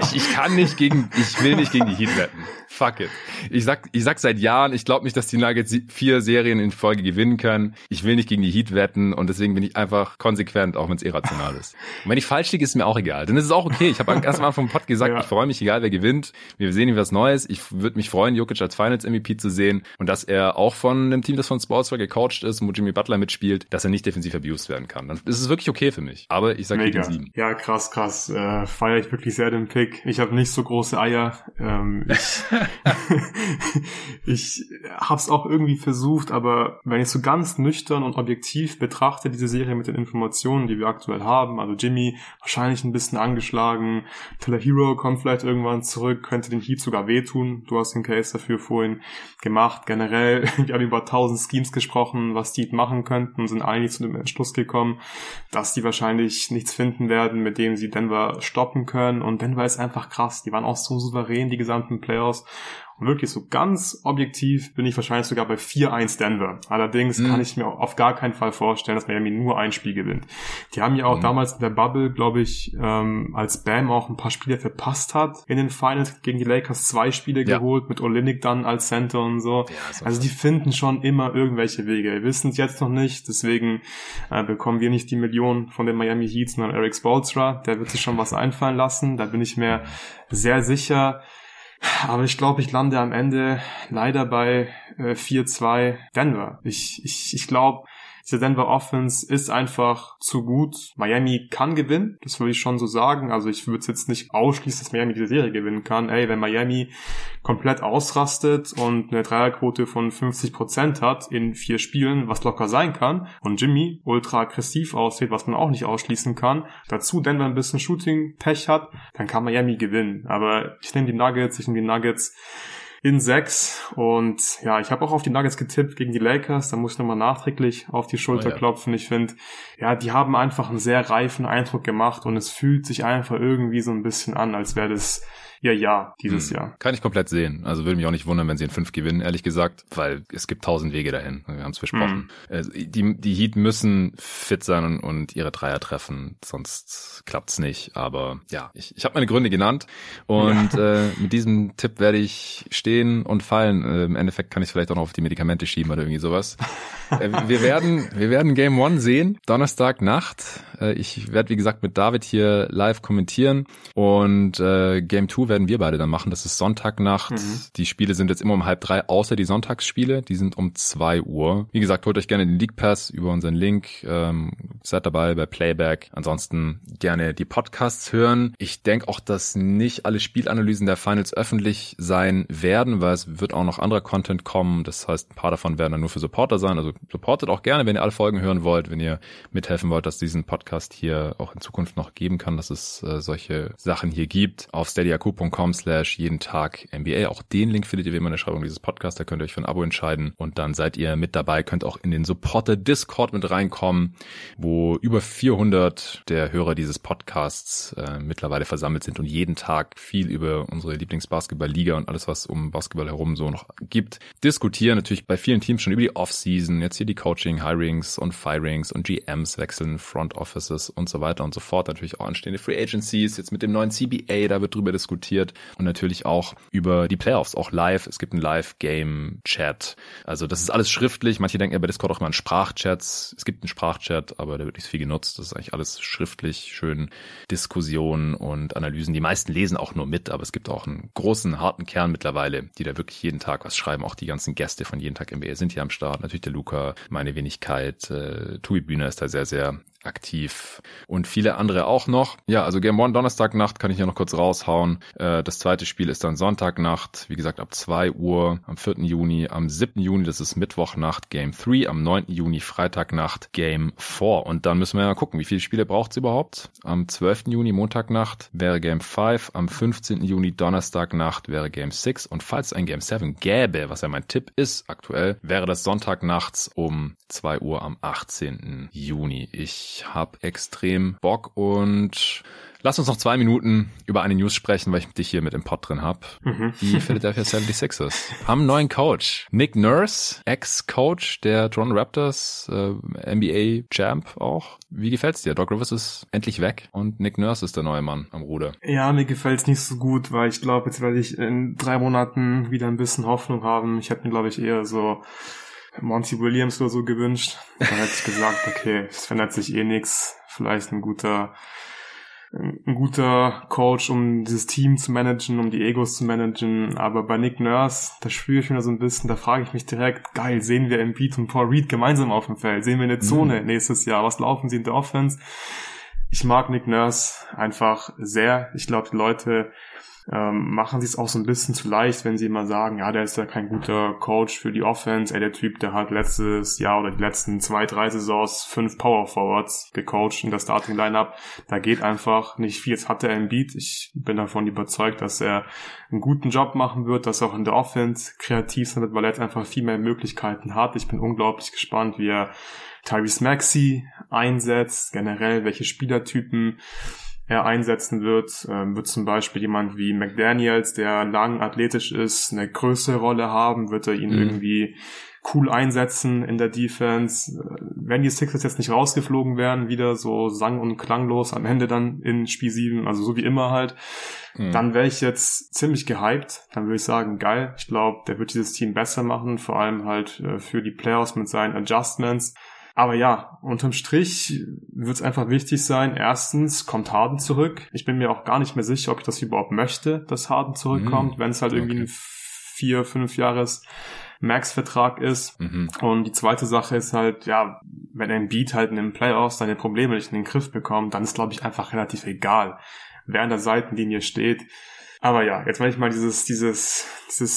Ich will nicht gegen die Heat wetten. Fuck it. Ich sag seit Jahren, ich glaube nicht, dass die Nuggets 4 Serien in Folge gewinnen können. Ich will nicht gegen die Heat wetten und deswegen bin ich einfach konsequent, auch wenn es irrational ist. Und wenn ich falsch liege, ist mir auch egal. Dann ist es auch okay. Ich habe erst mal vom Pod gesagt, Ich freue mich, egal wer gewinnt. Wir sehen ihm was Neues. Ich würde mich freuen, Jokic als Finals-MVP zu sehen und dass er auch von einem Team, das von Spoelstra gecoacht ist, wo Jimmy Butler mitspielt, dass er nicht defensiv abused werden kann. Dann ist es wirklich okay für mich. Aber ich sage gegen 7. Ja, krass. Feiere ich wirklich sehr den Pick. Ich habe nicht so große Eier. Ich hab's auch irgendwie versucht, aber wenn ich so ganz nüchtern und objektiv betrachte, diese Serie mit den Informationen, die wir aktuell haben, also Jimmy wahrscheinlich ein bisschen angeschlagen, Tyler Hero kommt vielleicht irgendwann zurück, könnte den Heat sogar wehtun. Du hast den Case dafür vorhin gemacht. Generell, wir haben über 1000 Schemes gesprochen, was die machen könnten und sind eigentlich zu dem Entschluss gekommen, dass die wahrscheinlich nichts finden werden, mit dem sie Denver stoppen können. Und Denver ist einfach krass. Die waren auch so souverän, die gesamten Playoffs. Und wirklich so ganz objektiv bin ich wahrscheinlich sogar bei 4-1 Denver. Allerdings kann ich mir auf gar keinen Fall vorstellen, dass Miami nur ein Spiel gewinnt. Die haben ja auch damals in der Bubble, glaube ich, als Bam auch ein paar Spiele verpasst hat in den Finals gegen die Lakers 2 Spiele geholt, mit Olynyk dann als Center und so. Ja, also die finden schon immer irgendwelche Wege. Wir wissen es jetzt noch nicht, deswegen bekommen wir nicht die Millionen von den Miami Heat, sondern Eric Spoelstra. Der wird sich schon was einfallen lassen, da bin ich mir sehr sicher. Aber ich glaube, ich lande am Ende leider bei 4-2 Denver. Ich glaube, diese Denver Offense ist einfach zu gut. Miami kann gewinnen, das würde ich schon so sagen. Also ich würde es jetzt nicht ausschließen, dass Miami diese Serie gewinnen kann. Wenn Miami komplett ausrastet und eine Dreierquote von 50% hat in 4 Spielen, was locker sein kann, und Jimmy ultra aggressiv aussieht, was man auch nicht ausschließen kann, dazu Denver ein bisschen Shooting-Pech hat, dann kann Miami gewinnen. Aber ich nehme die Nuggets in 6 und ja, ich habe auch auf die Nuggets getippt gegen die Lakers, da muss ich nochmal nachträglich auf die Schulter klopfen. Ich finde, ja, die haben einfach einen sehr reifen Eindruck gemacht und es fühlt sich einfach irgendwie so ein bisschen an, als wäre das ihr Jahr dieses Jahr. Kann ich komplett sehen. Also würde mich auch nicht wundern, wenn sie in 5 gewinnen, ehrlich gesagt, weil es gibt 1000 Wege dahin. Wir haben es besprochen. Die Heat müssen fit sein und ihre Dreier treffen, sonst klappt's nicht. Aber ja, ich habe meine Gründe genannt und mit diesem Tipp werde ich stehen und fallen. Im Endeffekt kann ich vielleicht auch noch auf die Medikamente schieben oder irgendwie sowas. Wir werden Game 1 sehen, Donnerstagnacht. Ich werde, wie gesagt, mit David hier live kommentieren und Game 2 werden wir beide dann machen. Das ist Sonntagnacht. Die Spiele sind jetzt immer um 2:30, außer die Sonntagsspiele. Die sind um 2 Uhr. Wie gesagt, holt euch gerne den League Pass über unseren Link. Seid dabei bei Playback. Ansonsten gerne die Podcasts hören. Ich denke auch, dass nicht alle Spielanalysen der Finals öffentlich sein werden, weil es wird auch noch anderer Content kommen. Das heißt, ein paar davon werden dann nur für Supporter sein. Also supportet auch gerne, wenn ihr alle Folgen hören wollt, wenn ihr mithelfen wollt, dass diesen Podcast hier auch in Zukunft noch geben kann, dass es solche Sachen hier gibt. Auf steadyhq.com/jeden Tag NBA. Auch den Link findet ihr wie immer in der Beschreibung dieses Podcasts. Da könnt ihr euch für ein Abo entscheiden und dann seid ihr mit dabei, könnt auch in den Supporter Discord mit reinkommen, wo über 400 der Hörer dieses Podcasts mittlerweile versammelt sind und jeden Tag viel über unsere Lieblingsbasketball-Liga und alles, was um Basketball herum so noch gibt, diskutieren. Natürlich bei vielen Teams schon über die Offseason, jetzt hier die Coaching, Hirings und Firings und GMs wechseln, Front Offices und so weiter und so fort. Natürlich auch anstehende Free Agencies, jetzt mit dem neuen CBA, da wird drüber diskutiert und natürlich auch über die Playoffs, auch live. Es gibt einen Live-Game-Chat. Also das ist alles schriftlich. Manche denken ja bei Discord auch mal an Sprachchats. Es gibt einen Sprachchat, aber der wird nicht so viel genutzt. Das ist eigentlich alles schriftlich, schön Diskussionen und Analysen. Die meisten lesen auch nur mit, aber es gibt auch einen großen, harten Kern mittlerweile, die da wirklich jeden Tag was schreiben. Auch die ganzen Gäste von jeden Tag NBA sind hier am Start. Natürlich der Luca, meine Wenigkeit, Tobi Bühner ist da sehr, sehr aktiv und viele andere auch noch. Ja, also Game 1 Donnerstagnacht kann ich ja noch kurz raushauen. Das zweite Spiel ist dann Sonntagnacht, wie gesagt ab 2 Uhr am 4. Juni, am 7. Juni, das ist Mittwochnacht Game 3, am 9. Juni Freitagnacht Game 4 und dann müssen wir ja gucken, wie viele Spiele braucht es überhaupt. Am 12. Juni Montagnacht wäre Game 5, am 15. Juni Donnerstagnacht wäre Game 6 und falls es ein Game 7 gäbe, was ja mein Tipp ist aktuell, wäre das Sonntagnachts um 2 Uhr am 18. Juni. Ich habe extrem Bock und lass uns noch 2 Minuten über eine News sprechen, weil ich dich hier mit im Pod drin habe. Die Philadelphia 76ers haben einen neuen Coach. Nick Nurse, Ex-Coach der Toronto Raptors, NBA-Champ auch. Wie gefällt's dir? Doc Rivers ist endlich weg und Nick Nurse ist der neue Mann am Ruder. Ja, mir gefällt's nicht so gut, weil ich glaube, jetzt werde ich in 3 Monaten wieder ein bisschen Hoffnung haben. Ich hätte mir, glaube ich, eher so Monty Williams oder so gewünscht. Dann hätte ich gesagt, okay, es verändert sich eh nichts. Vielleicht ein guter Coach, um dieses Team zu managen, um die Egos zu managen. Aber bei Nick Nurse, da spüre ich wieder so ein bisschen, da frage ich mich direkt, geil, sehen wir Embiid und Paul Reed gemeinsam auf dem Feld? Sehen wir eine Zone nächstes Jahr? Was laufen sie in der Offense? Ich mag Nick Nurse einfach sehr. Ich glaube, die Leute machen sie es auch so ein bisschen zu leicht, wenn sie immer sagen, ja, der ist ja kein guter Coach für die Offense. Der Typ, der hat letztes Jahr oder die letzten 2-3 Saisons 5 Power Forwards gecoacht in der Starting Lineup. Da geht einfach nicht viel. Jetzt hat er Embiid. Ich bin davon überzeugt, dass er einen guten Job machen wird, dass er auch in der Offense kreativ sein wird, weil er jetzt einfach viel mehr Möglichkeiten hat. Ich bin unglaublich gespannt, wie er Tyrese Maxey einsetzt, generell welche Spielertypen er einsetzen wird. Wird zum Beispiel jemand wie McDaniels, der lang athletisch ist, eine größere Rolle haben? Wird er ihn irgendwie cool einsetzen in der Defense? Wenn die Sixers jetzt nicht rausgeflogen wären, wieder so sang- und klanglos am Ende dann in Spiel 7, also so wie immer halt, dann wäre ich jetzt ziemlich gehypt. Dann würde ich sagen, geil. Ich glaube, der wird dieses Team besser machen, vor allem halt für die Playoffs mit seinen Adjustments. Aber ja, unterm Strich wird es einfach wichtig sein. Erstens kommt Harden zurück. Ich bin mir auch gar nicht mehr sicher, ob ich das überhaupt möchte, dass Harden zurückkommt, wenn es halt irgendwie ein 4-5 Jahres Max-Vertrag ist. Und die zweite Sache ist halt, ja, wenn Embiid halt in den Playoffs seine Probleme nicht in den Griff bekommt, dann ist, glaube ich, einfach relativ egal, wer an der Seitenlinie steht. Aber ja, jetzt wenn ich mal dieses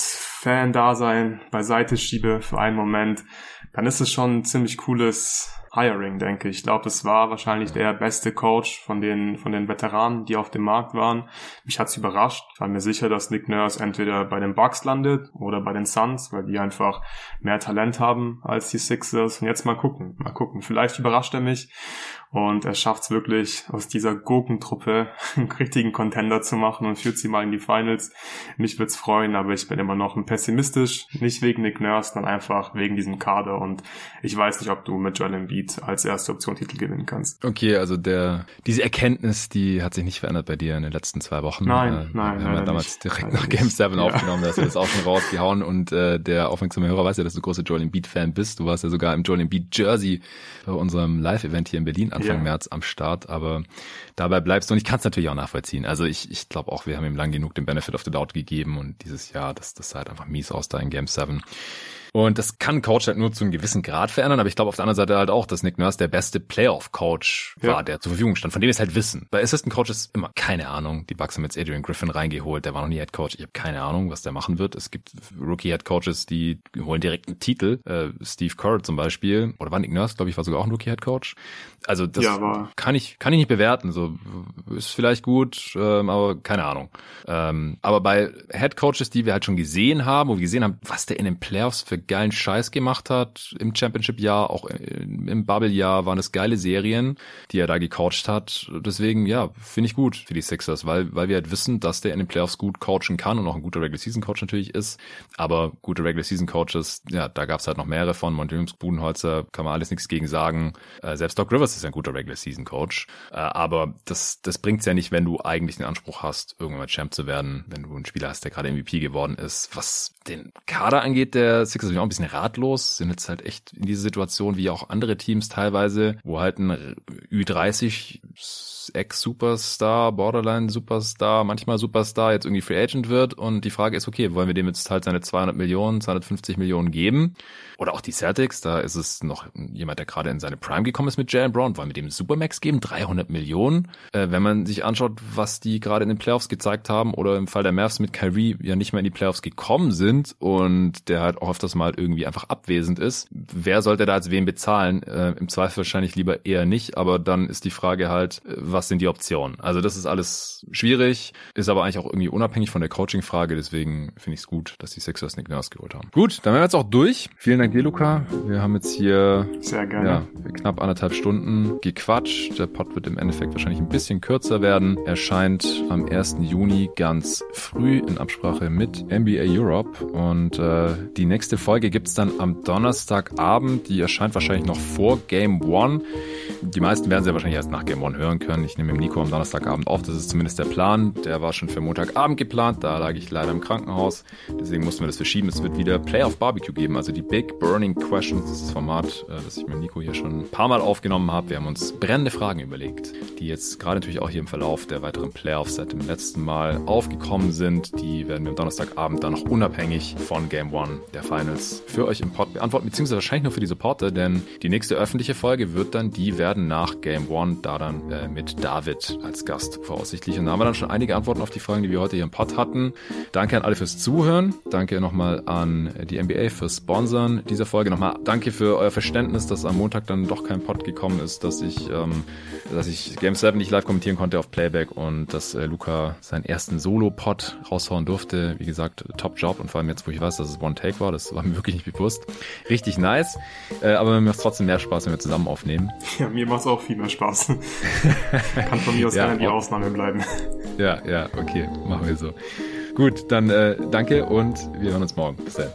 Fan-Dasein beiseite schiebe für einen Moment, dann ist es schon ein ziemlich cooles Hiring, denke ich. Ich glaube, es war wahrscheinlich der beste Coach von den Veteranen, die auf dem Markt waren. Mich hat's überrascht. Ich war mir sicher, dass Nick Nurse entweder bei den Bucks landet oder bei den Suns, weil die einfach mehr Talent haben als die Sixers. Und jetzt mal gucken. Vielleicht überrascht er mich und er schafft's wirklich, aus dieser Gurkentruppe einen richtigen Contender zu machen und führt sie mal in die Finals. Mich würd's freuen, aber ich bin immer noch pessimistisch. Nicht wegen Nick Nurse, sondern einfach wegen diesem Kader. Und ich weiß nicht, ob du mit Joel Embiid als erste Option Titel gewinnen kannst. Okay, also diese Erkenntnis, die hat sich nicht verändert bei dir in den letzten 2 Wochen. Nein. Wir haben ja damals direkt nach Game 7 aufgenommen, da hast du das auch schon rausgehauen und der aufmerksame Hörer weiß ja, dass du großer Joel Embiid-Fan bist. Du warst ja sogar im Joel Embiid-Jersey bei unserem Live-Event hier in Berlin Anfang März am Start, aber dabei bleibst du und ich kann es natürlich auch nachvollziehen. Also ich glaube auch, wir haben ihm lang genug den Benefit of the Doubt gegeben und dieses Jahr, das sah halt einfach mies aus da in Game 7. Und das kann ein Coach halt nur zu einem gewissen Grad verändern, aber ich glaube auf der anderen Seite halt auch, dass Nick Nurse der beste Playoff-Coach war, der zur Verfügung stand, von dem wir es halt wissen. Bei Assistant Coaches immer keine Ahnung. Die Bucks haben jetzt Adrian Griffin reingeholt, der war noch nie Head Coach. Ich habe keine Ahnung, was der machen wird. Es gibt Rookie-Head Coaches, die holen direkt einen Titel. Steve Kerr zum Beispiel, oder war Nick Nurse, glaube ich, war sogar auch ein Rookie-Head Coach. Also das kann ich nicht bewerten. So ist vielleicht gut, aber keine Ahnung. Aber bei Head Coaches, die wir halt schon gesehen haben, wo wir gesehen haben, was der in den Playoffs für geilen Scheiß gemacht hat, im Championship-Jahr, auch im Bubble-Jahr, waren es geile Serien, die er da gecoacht hat. Deswegen, ja, finde ich gut für die Sixers, weil wir halt wissen, dass der in den Playoffs gut coachen kann und auch ein guter Regular-Season-Coach natürlich ist. Aber gute Regular-Season-Coaches, ja, da gab es halt noch mehrere von. Monty Williams, Budenholzer, kann man alles nichts gegen sagen. Selbst Doc Rivers ist ein guter Regular-Season-Coach. Aber das bringt's ja nicht, wenn du eigentlich den Anspruch hast, irgendwann mal Champ zu werden, wenn du einen Spieler hast, der gerade MVP geworden ist. Was den Kader angeht, der Sixers, bin ich auch ein bisschen ratlos, sind jetzt halt echt in dieser Situation, wie auch andere Teams teilweise, wo halt ein Ü30 Ex-Superstar, Borderline-Superstar, manchmal Superstar jetzt irgendwie Free Agent wird und die Frage ist, okay, wollen wir dem jetzt halt seine 200 Millionen, 250 Millionen geben? Oder auch die Celtics, da ist es noch jemand, der gerade in seine Prime gekommen ist mit Jaylen Brown, wollen wir dem Supermax geben? 300 Millionen? Wenn man sich anschaut, was die gerade in den Playoffs gezeigt haben oder im Fall der Mavs mit Kyrie ja nicht mehr in die Playoffs gekommen sind und der halt auch öfters mal irgendwie einfach abwesend ist, wer sollte da als wen bezahlen? Im Zweifel wahrscheinlich lieber eher nicht, aber dann ist die Frage halt, was sind die Optionen? Also das ist alles schwierig, ist aber eigentlich auch irgendwie unabhängig von der Coaching-Frage, deswegen finde ich es gut, dass die Sixers Nick Nurse geholt haben. Gut, dann wären wir jetzt auch durch. Vielen Dank dir, Luca. Wir haben jetzt hier knapp 1,5 Stunden gequatscht. Der Pod wird im Endeffekt wahrscheinlich ein bisschen kürzer werden. Erscheint am 1. Juni ganz früh in Absprache mit NBA Europe und die nächste Folge gibt's dann am Donnerstagabend. Die erscheint wahrscheinlich noch vor Game 1. Die meisten werden sie ja wahrscheinlich erst nach Game 1 hören können. Ich nehme mit Nico am Donnerstagabend auf. Das ist zumindest der Plan. Der war schon für Montagabend geplant. Da lag ich leider im Krankenhaus. Deswegen mussten wir das verschieben. Es wird wieder Playoff Barbecue geben. Also die Big Burning Questions. Das ist das Format, das ich mit Nico hier schon ein paar Mal aufgenommen habe. Wir haben uns brennende Fragen überlegt, die jetzt gerade natürlich auch hier im Verlauf der weiteren Playoffs seit dem letzten Mal aufgekommen sind. Die werden wir am Donnerstagabend dann noch unabhängig von Game 1 der Finals für euch im Pod beantworten. Beziehungsweise wahrscheinlich nur für die Supporter, denn die nächste öffentliche Folge wird dann die werden nach Game 1, da dann mit David als Gast voraussichtlich. Und da haben wir dann schon einige Antworten auf die Fragen, die wir heute hier im Pod hatten. Danke an alle fürs Zuhören. Danke nochmal an die NBA fürs Sponsoren dieser Folge. Nochmal danke für euer Verständnis, dass am Montag dann doch kein Pod gekommen ist, dass ich Game 7 nicht live kommentieren konnte auf Playback und dass Luca seinen ersten Solo-Pod raushauen durfte. Wie gesagt, Top-Job und vor allem jetzt, wo ich weiß, dass es One-Take war, das war mir wirklich nicht bewusst. Richtig nice. Aber mir macht es trotzdem mehr Spaß, wenn wir zusammen aufnehmen. Ja, mir macht es auch viel mehr Spaß. Kann von mir aus gerne die Ausnahme bleiben. Ja, okay, machen wir so. Gut, dann danke und wir hören uns morgen. Bis dann.